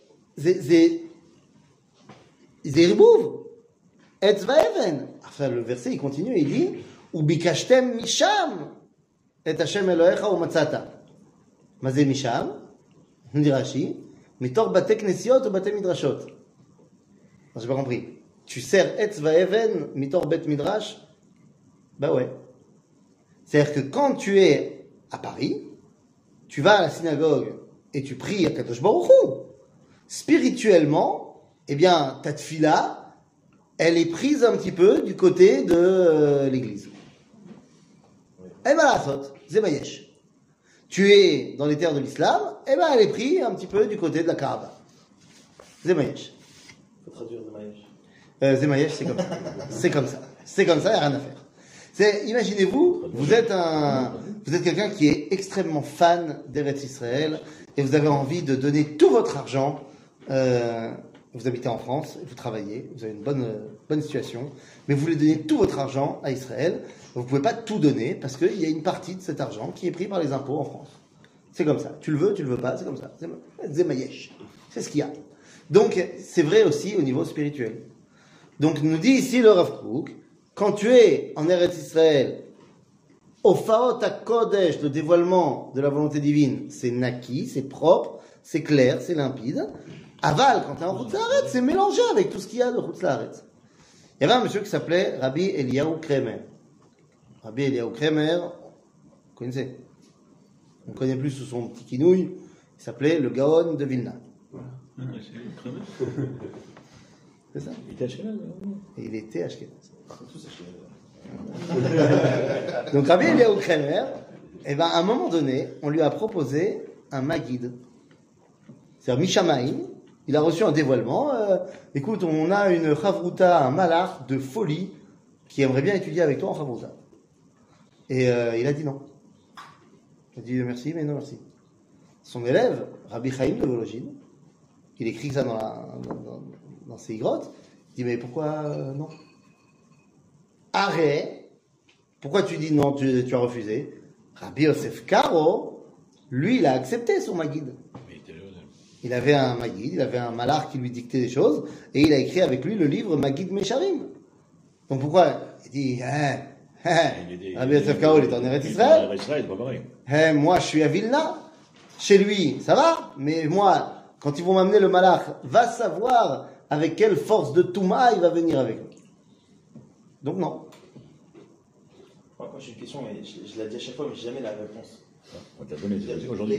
Zeribouv, Etz Vaeven. Enfin, le verset, il continue, il dit, Ubikashtem Misham, Et Hashem Elohecha Umatzata. Mazé Misham, nous dit Rashi, Mitor Bate Knesiot ou Bate Midrashot. J'ai pas compris. Tu sers Etz Vaeven, Mitor Bet Midrash? Bah ouais. C'est-à-dire que quand tu es à Paris, tu vas à la synagogue et tu pries à Kadosh Baruch Hu. Spirituellement, eh bien, ta tfila, elle est prise un petit peu du côté de l'église. Eh ben, la sot, zemayesh. Tu es dans les terres de l'islam, eh ben, elle est prise un petit peu du côté de la Kaaba. Zemayesh. Faut traduire Zemayesh. Zemayesh, c'est comme ça. C'est comme ça. C'est comme ça, il n'y a rien à faire. Imaginez-vous, vous êtes quelqu'un qui est extrêmement fan d'Eretz Israël et vous avez envie de donner tout votre argent. Vous habitez en France, vous travaillez, vous avez une bonne situation, mais vous voulez donner tout votre argent à Israël. Vous ne pouvez pas tout donner parce qu'il y a une partie de cet argent qui est pris par les impôts en France. C'est comme ça. Tu le veux pas, c'est comme ça. Zemayesh. C'est ce qu'il y a. Donc, c'est vrai aussi au niveau spirituel. Donc, nous dit ici le Rav Kook, quand tu es en Eretz Israël, au Faot HaKodesh, le dévoilement de la volonté divine, c'est naki, c'est propre, c'est clair, c'est limpide. Aval, quand tu es en Chutz La'aretz, c'est mélangé avec tout ce qu'il y a de Chutz La'aretz. Il y avait un monsieur qui s'appelait Rabbi Eliyahu Kremer. Rabbi Eliyahu Kremer, vous connaissez? On ne connaît plus sous son petit quinouille, il s'appelait le Gaon de Vilna. C'est ça? Il était Ashkenaz. Et il était Ashkenaz. Donc Rabbi Eliyahu Kremer, eh ben, à un moment donné, on lui a proposé un Maguid. C'est-à-dire Mishamaïm, il a reçu un dévoilement. Écoute, on a une Chavruta, un malach de folie qui aimerait bien étudier avec toi en Chavruta. Et il a dit non. Il a dit merci, mais non merci. Son élève, Rabbi Chaim de Vologine, il écrit ça dans ses grottes. Il dit mais pourquoi non? Arrête. Pourquoi tu dis non, tu as refusé? Rabbi Yosef Karo, lui, il a accepté son Maguid. Il avait un Maguid, il avait un malach qui lui dictait des choses, et il a écrit avec lui le livre Maguid Mesharim. Donc pourquoi? Il dit, Rabbi Yosef Karo, il est en Eretz Israël. Moi, je suis à Vilna. Chez lui, ça va, mais moi, quand ils vont m'amener le malach, va savoir avec quelle force de Touma il va venir avec lui. Donc non. Moi, j'ai une question, mais je l'ai dit à chaque fois, mais j'ai jamais la réponse. On t'a donné aujourd'hui.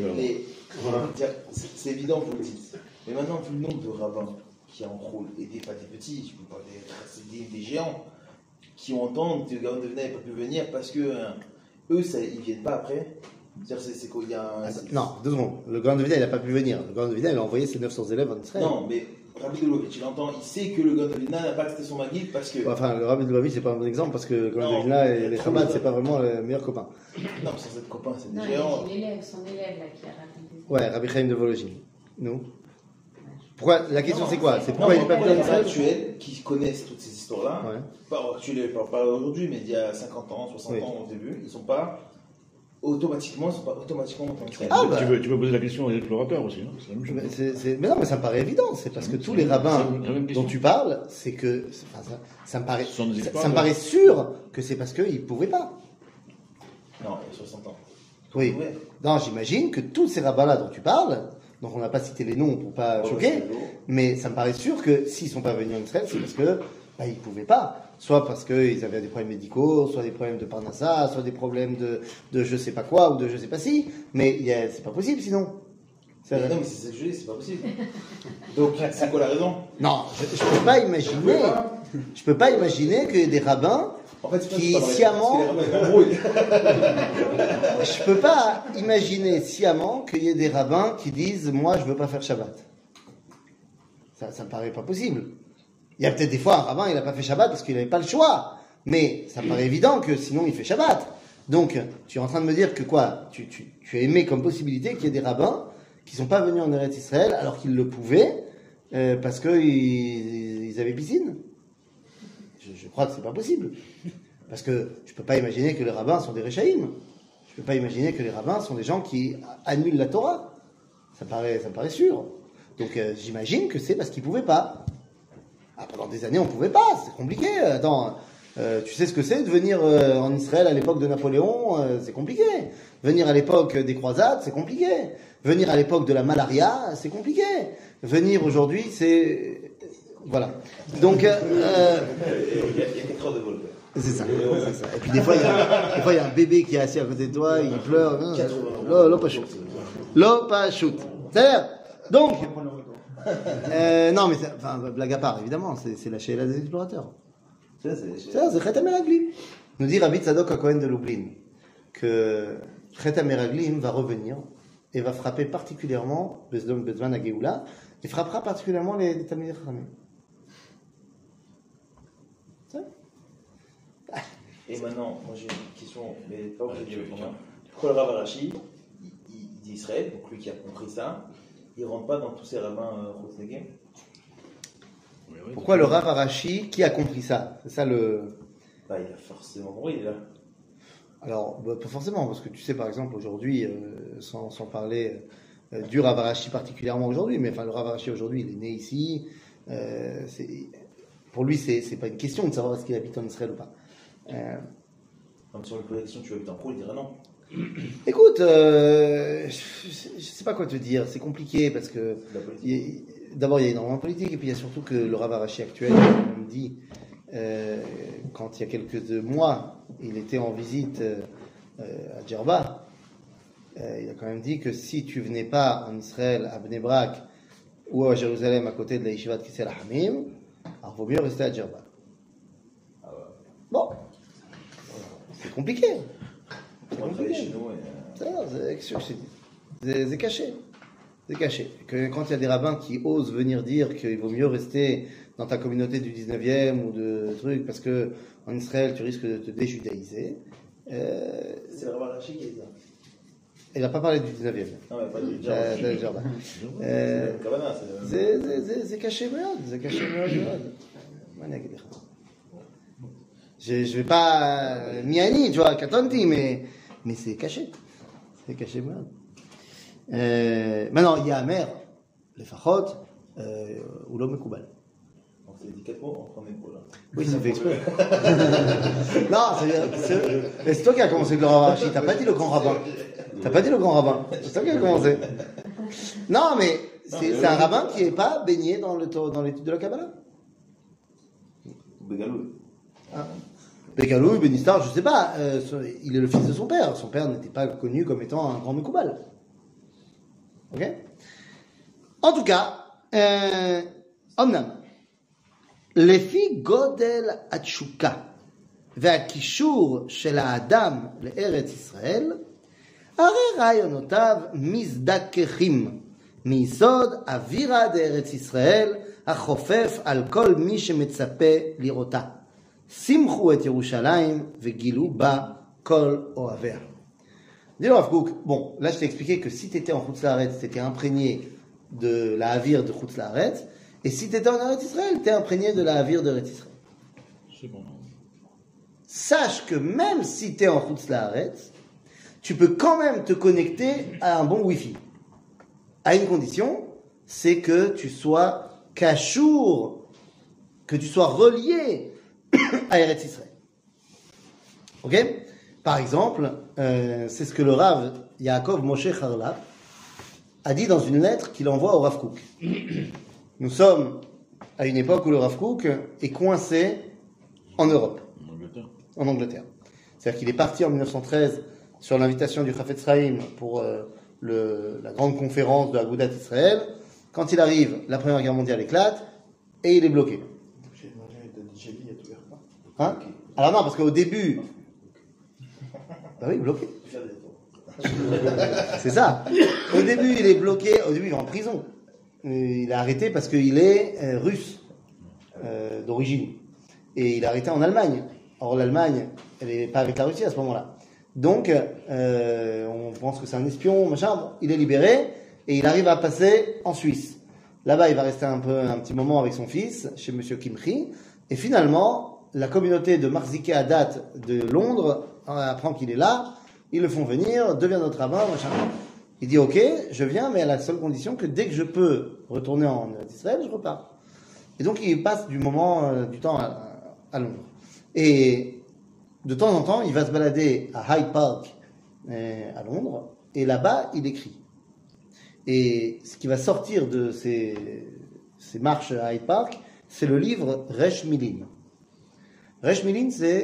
C'est évident, vous le dites. Mais maintenant, vu le nombre de rabbins qui en roulent, et pas des petits, je peux pas des géants, qui entendent que le Gaon de Vilna n'a pas pu venir parce que eux, ils viennent pas après. C'est quoi, il y a Non, 2 secondes. Le Gaon de Vilna, il n'a pas pu venir. Le Gaon de Vilna, il a envoyé ses 900 élèves en Israël. Non, mais Rabbi de Lubavitch, il entend, il sait que le Gaon de Vilna n'a pas accepté son Maguid parce que. Enfin, le Rabbi de Lubavitch, c'est pas un bon exemple parce que le Gaon de Vilna et les Chabad, c'est pas vraiment les meilleurs copains. Non, mais sans être copain, c'est des Non, géants. il y a son élève là qui a raconté. Ouais, Rabbi Chaim de Vologine. Nous. Pourquoi? La question, c'est quoi? C'est pourquoi il n'est pas venu en les Israël? actuels qui connaissent toutes ces histoires-là, Ouais. pas aujourd'hui, mais il y a 50 ans, 60 Oui. ans au début, ils sont pas automatiquement en Israël. Ah, bah. Tu veux poser la question aux explorateurs aussi, non? C'est la même chose. Mais non, mais ça me paraît évident. C'est parce que tous les rabbins C'est la même question. dont tu parles, c'est que ça me paraît, Ce sont des ça explorateurs. me paraît sûr que c'est parce qu'ils ne pouvaient pas. Non, il y a 60 ans. Oui. Ouais. Non, j'imagine que tous ces rabbins-là dont tu parles, donc on n'a pas cité les noms pour pas choquer, mais ça me paraît sûr que s'ils sont pas venus en Israël, c'est parce que ils pouvaient pas. Soit parce qu'ils avaient des problèmes médicaux, soit des problèmes de parnassa, soit des problèmes de je sais pas quoi ou de je sais pas si. Mais c'est pas possible sinon. Non, mais c'est ça que je dis, c'est pas possible. Donc, c'est quoi la raison? Non, je peux pas imaginer. Je peux pas imaginer qu'il y ait des rabbins En fait, c'est qui pas vrai, sciemment. parce que les rabbins, ils embrouillent. Je peux pas imaginer sciemment qu'il y ait des rabbins qui disent moi je veux pas faire Shabbat. Ça me paraît pas possible. Il y a peut-être des fois un rabbin il n'a pas fait Shabbat parce qu'il n'avait pas le choix, mais ça me paraît évident que sinon il fait Shabbat. Donc tu es en train de me dire que quoi, tu as aimé comme possibilité qu'il y ait des rabbins qui sont pas venus en Eretz Israël alors qu'ils le pouvaient parce qu'ils avaient piscine. Je crois que c'est pas possible. Parce que je peux pas imaginer que les rabbins sont des réchaïm. Je peux pas imaginer que les rabbins sont des gens qui annulent la Torah. Ça me paraît sûr. Donc j'imagine que c'est parce qu'ils pouvaient pas. Pendant des années on pouvait pas, c'est compliqué. Attends, tu sais ce que c'est de venir en Israël à l'époque de Napoléon, c'est compliqué. Venir à l'époque des croisades, c'est compliqué. Venir à l'époque de la malaria, c'est compliqué. Venir aujourd'hui, c'est... Voilà. Donc... Il y a 4 heures de vol. C'est ça. Et puis des fois, il y a un bébé qui est assis à côté de toi, il pleure. L'eau pas shoot. L'eau pas shoot. C'est-à-dire, donc, non, mais enfin, blague à part, évidemment, c'est la Sheila des explorateurs. C'est Chet HaMeraglim. Nous dit Rabbi Tzadok HaKohen de Lublin que Chet HaMeraglim va revenir et va frapper particulièrement Bezman HaGeoula et frappera particulièrement les Talmidei Chachamim. Et maintenant, moi j'ai une question, mais pas au de pourquoi le Rav Arashi, il d'Israël, donc lui qui a compris ça, il ne rentre pas dans tous ces rabbins Chotznegem? Pourquoi le Rav Arashi, qui a compris ça? C'est ça le... Bah, il a forcément compris, il est là. Alors, pas forcément, parce que tu sais, par exemple, aujourd'hui, sans parler du Rav Arashi particulièrement aujourd'hui, mais enfin, le Rav Arashi aujourd'hui, il est né ici. Pour lui, c'est pas une question de savoir est-ce qu'il habite en Israël ou pas. Comme sur une question, tu habites en pro, il dirait non. Écoute, je sais pas quoi te dire, c'est compliqué parce que d'abord il y a énormément de politique et puis il y a surtout que le Rav Arashi actuel me dit quand il y a quelques mois il était en visite à Djerba, il a quand même dit que si tu venais pas en Israël à Bnei Brak ou à Jérusalem à côté de la Yeshiva de Kisel Hamim, alors vaut mieux rester à Djerba. Bon, c'est compliqué. On va travailler chez nous. C'est caché. C'est caché. Que quand il y a des rabbins qui osent venir dire qu'il vaut mieux rester dans ta communauté du 19e ou de trucs, parce que en Israël, tu risques de te déjudaïser. C'est le Rav Arashi qui a dit ça. Il n'a pas parlé du 19e. Non, mais pas du Djerba. C'est caché, מאוד. C'est caché, מאוד. Je vais pas miani, tu vois, katonti, mais c'est caché. C'est caché, מאוד. Maintenant, il y a Amer, les fachot, ou l'homme מקובל. On s'est dit 4 mots, on prend des mots là. Oui, ça fait exprès. Non, c'est toi qui as commencé avec le Rav Arashi. T'as pas dit le grand rabbin. C'est toi qui as commencé. Non, mais c'est un rabbin qui n'est pas baigné dans l'étude de la Kabbalah. Bégalou. Bégalou, Benistar, je sais pas. Il est le fils de son père. Son père n'était pas connu comme étant un grand Mekoubal. Ok? En tout cas, Omnam. לפי גודל התשוקה והקישור של האדם לארץ ישראל, הרי רעיונותיו מזדככים מיסוד אווירה דארץ ישראל החופף על כל מי שמצפה לראותה. שמחו את ירושלים וגילו בה כל אוהביה. Dis le Rav Kook, bon, là je t'ai expliqué que si tu étais en Chutz La'aretz, tu étais imprégné de la Havir de Chutz La'aretz. Et si tu étais en Eretz Israël, tu es imprégné de la Havir de Eretz Israël. C'est bon. Sache que même si tu es en Chutz La'aretz, tu peux quand même te connecter à un bon Wi-Fi. À une condition, c'est que tu sois kashour, que tu sois relié à Eretz Israël. Ok? Par exemple, c'est ce que le Rav Yaakov Moshe Charlap a dit dans une lettre qu'il envoie au Rav Kook. Nous sommes à une époque où le Rav Kook est coincé en Europe, en Angleterre. C'est-à-dire qu'il est parti en 1913 sur l'invitation du Chafetz Chaim pour la grande conférence de Agudat Israël. Quand il arrive, la Première Guerre mondiale éclate et il est bloqué. Hein? Alors non, parce qu'au début... Bah oui, bloqué. C'est ça. Au début, il est bloqué. Au début, il est en prison. Il est arrêté parce qu'il est russe d'origine. Et il est arrêté en Allemagne. Or, l'Allemagne, elle n'est pas avec la Russie à ce moment-là. Donc, on pense que c'est un espion, machin. Bon, il est libéré et il arrive à passer en Suisse. Là-bas, il va rester un petit moment avec son fils, chez Monsieur Kimchi. Et finalement, la communauté de Marziké Hadat de Londres apprend qu'il est là. Ils le font venir, devient notre rabbin, machin. Il dit ok, je viens, mais à la seule condition que dès que je peux retourner en Israël, je repars. Et donc il passe du temps à Londres. Et de temps en temps, il va se balader à Hyde Park à Londres, et là-bas, il écrit. Et ce qui va sortir de ces marches à Hyde Park, c'est le livre Resh Milin. Resh Milin, c'est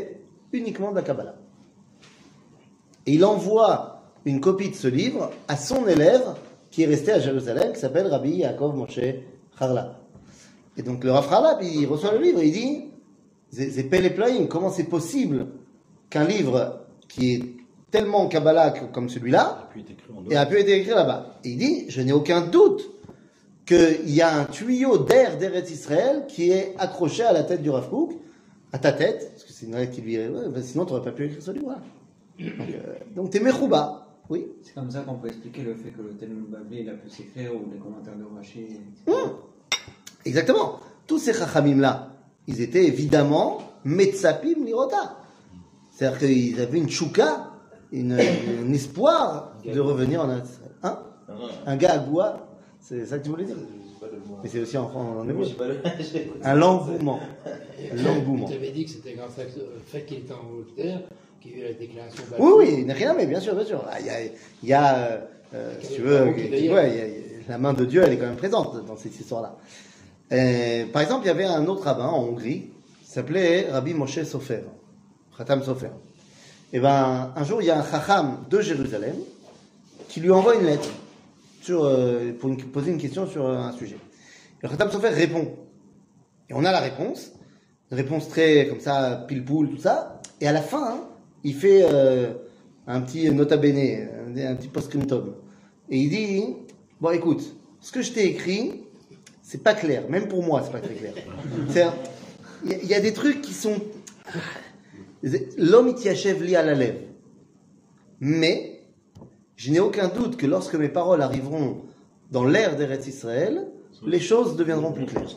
uniquement de la Kabbalah. Et il envoie une copie de ce livre à son élève qui est resté à Jérusalem, qui s'appelle Rabbi Yaakov Moshe Harlap. Et donc le Rav Harlap, il reçoit le livre et il dit, c'est Pele Plaim, comment c'est possible qu'un livre qui est tellement Kabbalah comme celui-là a pu être écrit là-bas. Et il dit, je n'ai aucun doute qu'il y a un tuyau d'air d'Eretz Israël qui est accroché à la tête du Rav Kook, à ta tête, parce que c'est une lettre qui lui est... sinon tu n'aurais pas pu écrire ce livre-là. Donc t'es Mechouba. Oui. C'est comme ça qu'on peut expliquer le fait que le Talmud Bavli il a pu s'écrire ou les commentaires de Rashi. Exactement. Tous ces chachamim-là, ils étaient évidemment metzapim lirota. C'est-à-dire qu'ils avaient une chouka, un espoir de revenir en Eretz Israël. Hein? Un gars à bois, c'est ça que tu voulais dire? Mais c'est aussi en hébreu. Un l'engouement. L'engouement. Tu avais dit que c'était grâce au fait qu'il était en Angleterre qu'il y a eu la déclaration. Oui, rien, mais bien sûr. Il y a si tu veux, la main de Dieu, elle est quand même présente dans cette histoire-là. Par exemple, il y avait un autre rabbin en Hongrie, qui s'appelait Rabbi Moshe Sofer, Khatam Sofer. Et ben, un jour, il y a un chacham de Jérusalem qui lui envoie une lettre pour poser une question sur un sujet. Et le Khatam Sofer répond. Et on a la réponse, une réponse très comme ça, pile-poule, tout ça. Et à la fin, il fait un petit nota bene, un petit post-scriptum. Et il dit, bon écoute, ce que je t'ai écrit, c'est pas clair. Même pour moi, c'est pas très clair. Il y a des trucs qui sont... L'homme y achève li à la lèvre. Mais, je n'ai aucun doute que lorsque mes paroles arriveront dans l'ère d'Eretz Israël, les choses deviendront plus claires.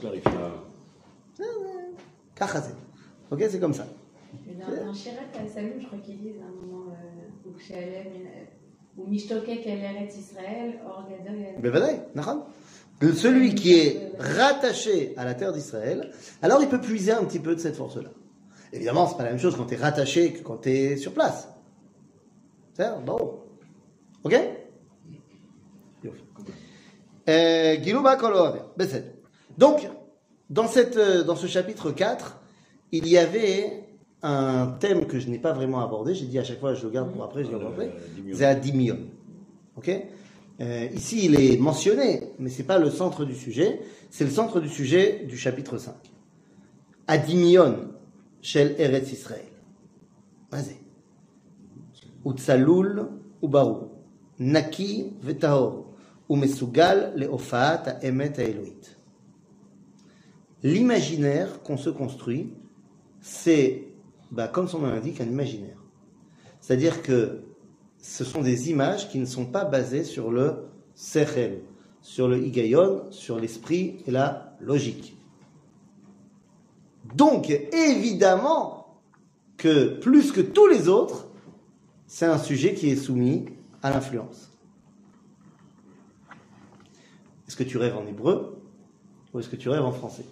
Kachazé. Ok, c'est comme ça. Dans Shirat al-Salom, je crois qu'ils disent à un moment où Mishtokek el Eretz Israël, Or Gadol. Bevadai, nachan. Celui qui est rattaché à la terre d'Israël, alors il peut puiser un petit peu de cette force-là. Évidemment, c'est pas la même chose quand tu es rattaché que quand tu es sur place. C'est bon. Ok? Donc, dans ce chapitre 4, il y avait un thème que je n'ai pas vraiment abordé. J'ai dit à chaque fois, je le garde pour après, je le garde pour après. C'est Adimion. Ok? Ici, il est mentionné, mais c'est pas le centre du sujet. C'est le centre du sujet du chapitre 5. Adimion shel Eretz Israël. Vas-y. Utzalul ubaru. Naki vetahor. Umesugal leofaat ha'emet ha'eloït. L'imaginaire qu'on se construit, c'est, comme son nom l'indique, un imaginaire. C'est-à-dire que ce sont des images qui ne sont pas basées sur le sechel, sur le higayon, sur l'esprit et la logique. Donc, évidemment, que plus que tous les autres, c'est un sujet qui est soumis à l'influence. Est-ce que tu rêves en hébreu ou est-ce que tu rêves en français?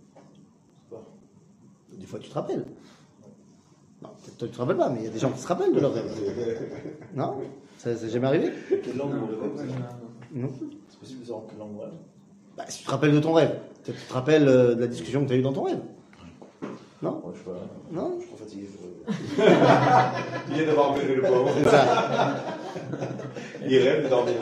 Des fois, tu te rappelles. Non, peut-être toi, tu te rappelles pas, mais il y a des gens qui se rappellent de leurs rêves. Non? Ça s'est jamais arrivé? Quelle langue vous rêvez? Non. C'est possible de savoir quelle langue vous rêvez? Si tu te rappelles de ton rêve, peut-être tu te rappelles de la discussion que tu as eue dans ton rêve. Non? Ouais, je sais pas. Non? Je suis trop fatigué. Il vient d'avoir mené le pauvre. C'est ça. Il rêve de dormir.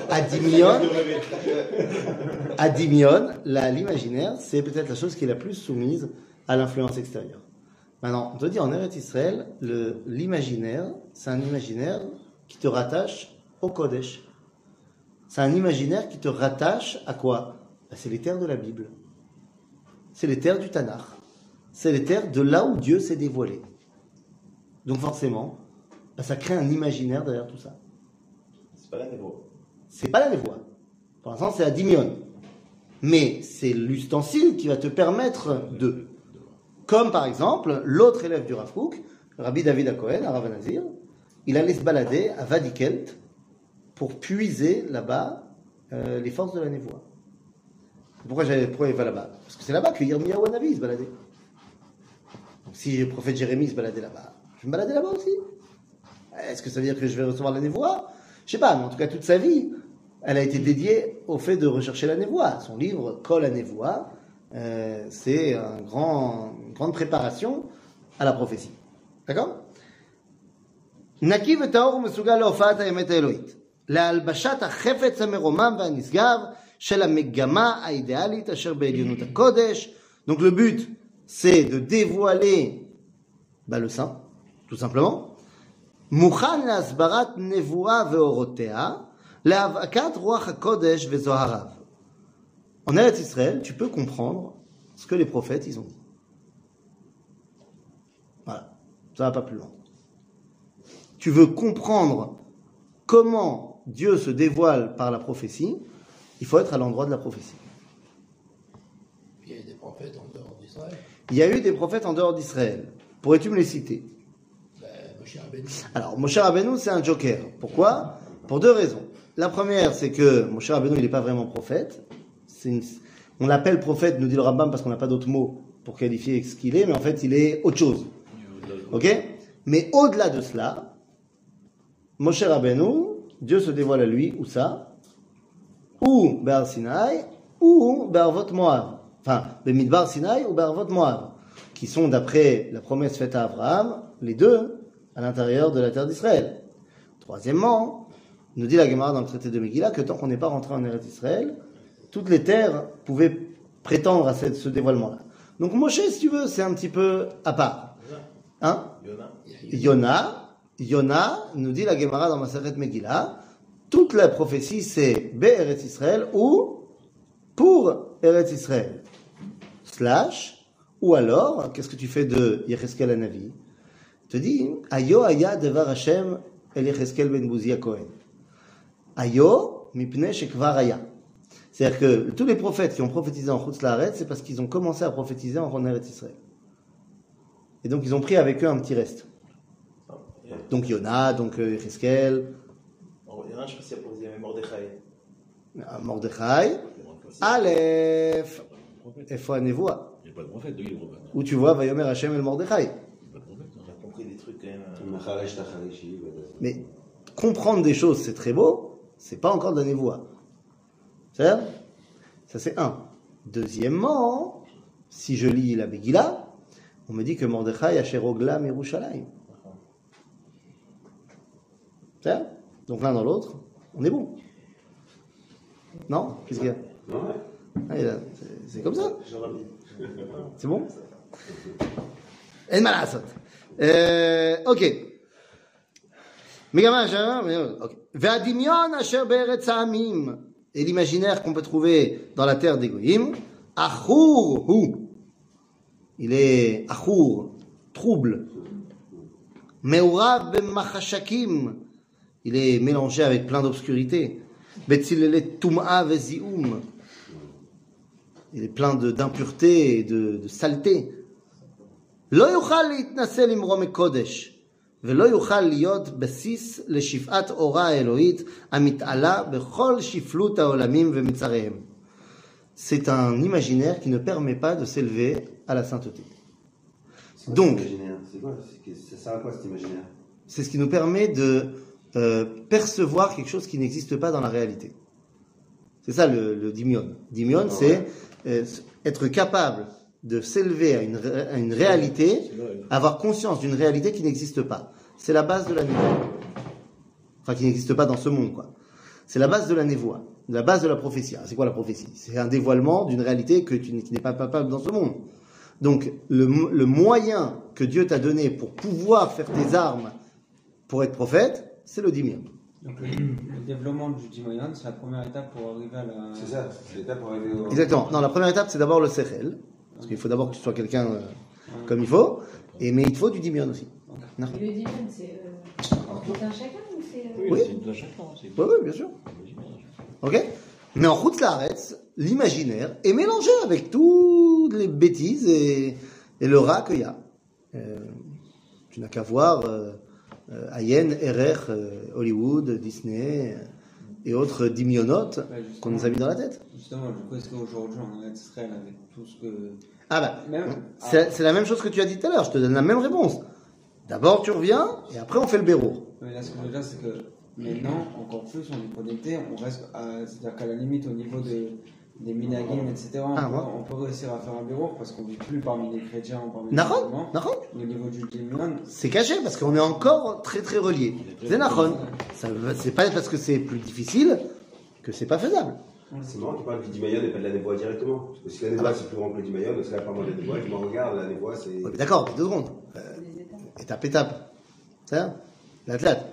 Adimion, l'imaginaire, c'est peut-être la chose qui est la plus soumise à l'influence extérieure. Maintenant, on te dit en Eretz Israël, l'imaginaire, c'est un imaginaire qui te rattache au Kodesh. C'est un imaginaire qui te rattache à quoi? C'est les terres de la Bible. C'est les terres du Tanakh. C'est les terres de là où Dieu s'est dévoilé. Donc forcément, ça crée un imaginaire derrière tout ça. C'est pas la névoie. C'est pas la névoie. Pour l'instant, c'est la dimion. Mais c'est l'ustensile qui va te permettre de. Comme par exemple, l'autre élève du Rav Kook, Rabbi David Akohen, à Rav Nazir, il allait se balader à Vadikelt pour puiser là-bas les forces de la névoie. Pourquoi il va là-bas? Parce que c'est là-bas que Yirmiyahu Hanavi se baladait. Donc si le prophète Jérémie se baladait là-bas, je vais me balader là-bas aussi. Est-ce que ça veut dire que je vais recevoir la névoie? Je sais pas, mais en tout cas, toute sa vie, elle a été dédiée au fait de rechercher la névoie. Son livre, Kol HaNevoa, c'est une grande préparation à la prophétie. D'accord? נקי וטהור ומסוגל להופעת האמת האלוהית. להלבשת החפץ המרומם והנשגב של המגמה האידיאלית אשר בעליונות הקודש. Donc le but, c'est de dévoiler le saint, tout simplement. מוכן להסברת נבואה ואורותיה, להבקת רוח הקודש וזוהריו. En Eretz Israël, tu peux comprendre ce que les prophètes ils ont dit. Voilà, ça va pas plus loin. Tu veux comprendre comment Dieu se dévoile par la prophétie, il faut être à l'endroit de la prophétie. Il y a des prophètes en dehors d'Israël. Il y a eu des prophètes en dehors d'Israël. Pourrais-tu me les citer? Moshe Rabbeinu. Alors, Moshe Rabbeinu, c'est un joker. Pourquoi? Pour deux raisons. La première, c'est que Moshe Rabbeinu, il n'est pas vraiment prophète. On l'appelle prophète, nous dit le Rambam, parce qu'on n'a pas d'autre mot pour qualifier ce qu'il est, mais en fait, il est autre chose. Ok? Mais au-delà de cela, Moshe Rabbeinu, Dieu se dévoile à lui, où ça? Ou Be'ar Sinai, ou Be'arvot Moab. Enfin, Bemidbar Sinai ou Be'arvot Moab, qui sont, d'après la promesse faite à Abraham, les deux à l'intérieur de la terre d'Israël. Troisièmement, nous dit la Gemara dans le traité de Megillah que tant qu'on n'est pas rentré en Eretz Israël, toutes les terres pouvaient prétendre à ce dévoilement-là. Donc Moshe, si tu veux, c'est un petit peu à part. Hein? Yona, nous dit la Gemara dans Maseret Megillah, toute la prophétie c'est Be'eretz Israël ou pour Eretz Israël. Ou alors, qu'est-ce que tu fais de Yecheskel Hanavi? Il te dit, Ayo aya devar Hashem el Yecheskel ben Buzia Kohen. Ayo mipnei shekvar aya. C'est-à-dire que tous les prophètes qui ont prophétisé en Chutz La'aretz, c'est parce qu'ils ont commencé à prophétiser en Eretz Israël. Et donc ils ont pris avec eux un petit reste. Donc Yona, donc Yecheskel. Yona, je pense qu'il y a Mordechai. Mordechai. Aleph. Efo Anevoa. Il n'y a pas de prophète, de prophète. Où tu vois Vayomer Hashem el Mordechai. On a compris des trucs quand même. Mais comprendre des choses, c'est très beau, c'est pas encore de la névoie. C'est-à-dire, ça c'est un. Deuxièmement, si je lis la Megillah, on me dit que Mordechai a Sherogla Merushalayim. C'est-à-dire, donc l'un dans l'autre, on est bon. Non? Qu'est-ce qu'il y a? Ah, c'est comme ça. C'est bon? En malasot. Ok. Ve'adimion asher be'eretz ha'amim. Et l'imaginaire qu'on peut trouver dans la terre des Goyim, achur hu. Il est achur, trouble. Me'urav b'machashakim. Il est mélangé avec plein d'obscurité. Betzilele tum'a ve'zi'um. Il est plein d'impureté et de saleté. לא יוכל להתנסה למרום מקודש, ולא יוכל להיות בסיס לשפעת אורה האלוהית המתעלה בכל שפלות העולמים ומצריהם. C'est un imaginaire qui ne permet pas de s'élever à la sainteté. Donc, ça sert à quoi cet imaginaire? C'est ce qui nous permet de percevoir quelque chose qui n'existe pas dans la réalité. C'est ça le dimion. Dimion, c'est être capable de s'élever à une réalité, avoir conscience d'une réalité qui n'existe pas. C'est la base de la névoie. Enfin, qui n'existe pas dans ce monde, quoi. C'est la base de la névoie, la base de la prophétie. C'est quoi la prophétie? C'est un dévoilement d'une réalité qui n'est pas palpable dans ce monde. Donc, le moyen que Dieu t'a donné pour pouvoir faire tes armes pour être prophète, c'est le dimion. Donc le développement du dimion, c'est la première étape pour arriver à la... C'est ça, c'est l'étape pour arriver au... Exactement. Non, la première étape, c'est d'abord le sechel. Parce qu'il faut d'abord que tu sois quelqu'un comme il faut, mais il te faut du dimion aussi. Le dimion, c'est tout un chacun ou c'est... Oui, c'est tout un chacun. Oui, bien sûr. Ok. Mais en Chutz La'aretz, l'imaginaire est mélangé avec toutes les bêtises et le rat qu'il y a. Tu n'as qu'à voir Ayen, Erech, Hollywood, Disney et autres dimionotes qu'on nous a mis dans la tête. Justement, je pense qu'aujourd'hui, en Israël, avec tout ce que... Ah bah, c'est la même chose que tu as dit tout à l'heure, je te donne la même réponse. D'abord tu reviens, et après on fait le bérour. Mais là, ce que je veux dire, c'est que maintenant, encore plus, on est connecté, on reste, c'est-à-dire qu'à la limite, au niveau de des minagim, etc. Ah, On peut réussir à faire un bureau parce qu'on ne vit plus parmi les chrétiens ou parmi les Nahon, musulmans. Nahon. Au niveau du Dimion, C'est caché parce qu'on est encore très très reliés. C'est Nahon. C'est pas parce que c'est plus difficile que c'est pas faisable. C'est marrant qu'il parle du Dimayon et pas de la Névoie directement. Parce que si la Névoie c'est plus grand que le Dimayon, c'est la part de la Névoie, je me regarde, la Névoie c'est. Ouais, mais d'accord, 2 secondes. étape. C'est ça לאט-לאט.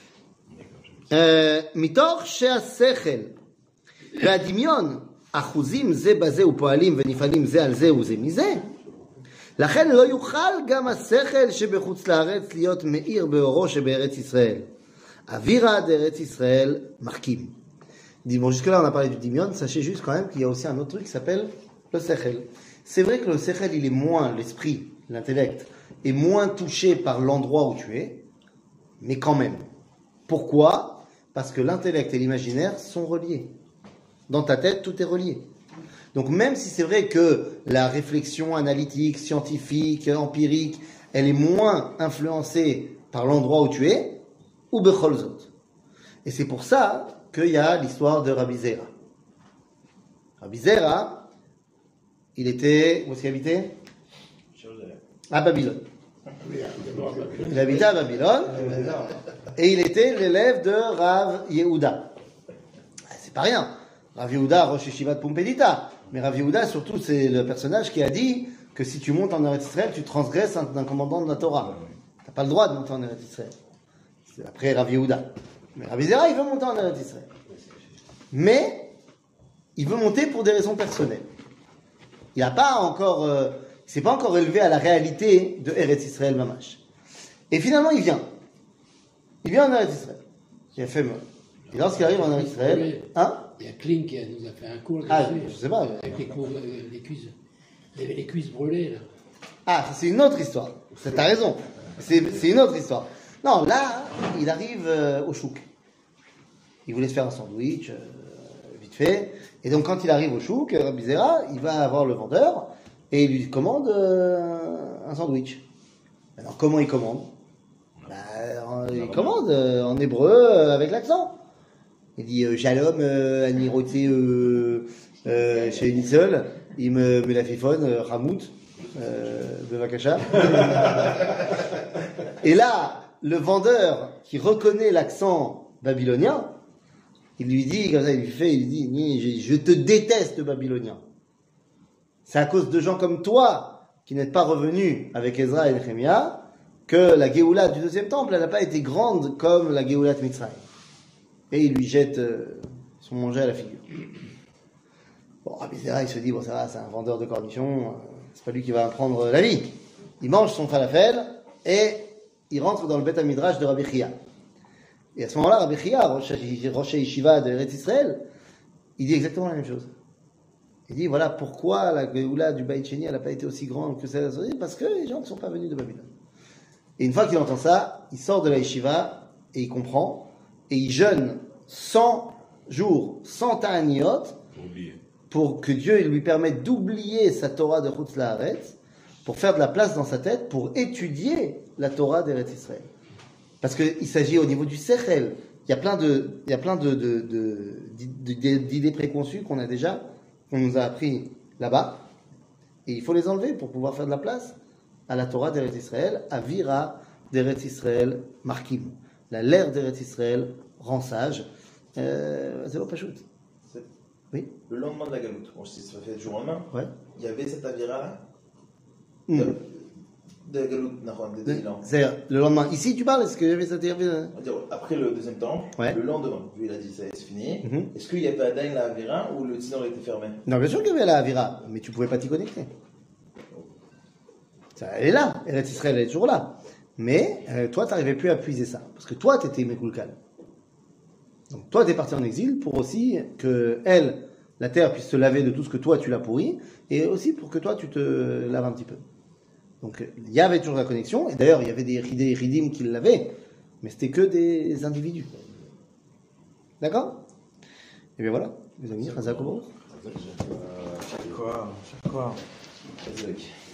מתוך שהשכל והדמיון אחוזים זה בזה ופועלים ונפעלים זה על זה וזה מזה, לכן לא יוכל גם השכל שבחוץ לארץ להיות מאיר באורו שבארץ ישראל. אווירה דארץ ישראל מחכים. Bon, jusque-là, on a parlé du dimion. Sachez juste quand même qu'il y a aussi un autre truc qui s'appelle le sechel. C'est vrai que le sechel, il est moins, l'esprit, l'intellect, est moins touché par l'endroit où tu es, mais quand même. Pourquoi ? Parce que l'intellect et l'imaginaire sont reliés. Dans ta tête, tout est relié. Donc même si c'est vrai que la réflexion analytique, scientifique, empirique, elle est moins influencée par l'endroit où tu es, ou bechol zot. Et c'est pour ça qu'il y a l'histoire de Rabbi Zera. Rabbi Zera, il était... Où est-ce qu'il habitait ? À Babylone. Il habitait à Babylone et il était l'élève de Rav Yehuda. C'est pas rien. Rav Yehuda, Rosh Yeshiva de Pumbedita. Mais Rav Yehuda, surtout, c'est le personnage qui a dit que si tu montes en Eretz Israël, tu transgresses d'un commandant de la Torah. T'as pas le droit de monter en Eretz Israël. C'est après Rav Yehuda. Mais Rabbi Zera, il veut monter en Eretz Israël. Mais, il veut monter pour des raisons personnelles. Il n'a pas encore, il s'est pas encore élevé à la réalité de Eretz Israël Mamash. Et finalement, il vient. Il vient en Eretz Israël. Il a fait mort. Et lorsqu'il arrive en Eretz Israël, hein? Il y a Klein qui nous a fait un cours Ah, là-dessus. je sais pas. Avec les cours, les cuisses. Il y avait les cuisses brûlées, là. Ah, c'est une autre histoire. T'as raison. C'est une autre histoire. Non, là, il arrive au chouk. Il voulait se faire un sandwich, vite fait. Et donc, quand il arrive au chouk, Rabbi Zera, il va voir le vendeur et il lui commande un sandwich. Alors, comment il commande ? Il commande en hébreu avec l'accent. Il dit Shalom, ani rote chez Nitzel, il me la fifone, Ramout, Bevakasha. Et là, le vendeur qui reconnaît l'accent babylonien, il lui dit, comme ça, il lui dit, je te déteste, babylonien. C'est à cause de gens comme toi, qui n'êtes pas revenus avec Ezra et Nehemia, que la Géoula du deuxième temple, elle n'a pas été grande comme la Géoula de Mitzrayim. Et il lui jette son manger à la figure. Bon, Rabbi Zera, il se dit, bon, ça va, c'est un vendeur de cornichons, c'est pas lui qui va prendre la vie. Il mange son falafel, et il rentre dans le Beth Midrash de Rabbi Chia. Et à ce moment-là, Rabbi Chia, Rosh Yeshiva de Eretz Israël, il dit exactement la même chose. Il dit, voilà pourquoi la Géoula du Beit Sheni, elle n'a pas été aussi grande que celle de parce que les gens ne sont pas venus de Babylone. Et une fois qu'il entend ça, il sort de la Yeshiva, et il comprend, et il jeûne 100 jours, 100 ta'aniot, pour que Dieu lui permette d'oublier sa Torah de Chutz La'aretz, pour faire de la place dans sa tête, pour étudier la Torah d'Eretz Israël. Parce qu'il s'agit au niveau du Sechel. Il y a plein d'idées préconçues qu'on a déjà, qu'on nous a appris là-bas. Et il faut les enlever pour pouvoir faire de la place à la Torah d'Eretz Israël, à Vira d'Eretz Israël Markim. L'ère d'Eretz Israël rend sage. C'est pas chouette. Oui. Le lendemain de la galoute, bon, ça fait du jour au lendemain, Ouais. il y avait cette avira-là de la galoute, de 2000 ans. C'est-à-dire, le lendemain, ici tu parles, est-ce que j'avais cette Après le deuxième temple, Ouais. le lendemain, lui il a dit ça c'est fini. Mhm. Est-ce qu'il y avait Adain la avira ou le Tinor était fermé? Non, bien sûr qu'il y avait la Avira, mais tu pouvais pas t'y connecter. Ça, elle est là, Eretz Israël elle est toujours là. Mais toi, tu n'arrivais plus à puiser ça, parce que toi, tu étais Mekulkal. Donc toi, tu es parti en exil pour aussi que elle, la terre, puisse se laver de tout ce que toi, tu l'as pourri, et aussi pour que toi, tu te laves un petit peu. Donc il y avait toujours la connexion, et d'ailleurs, il y avait des Ridim qui l'avaient, mais c'était que des individus. D'accord? Et bien voilà, les amis, Chazak Obaruch. Chaque quoi. Vas-y,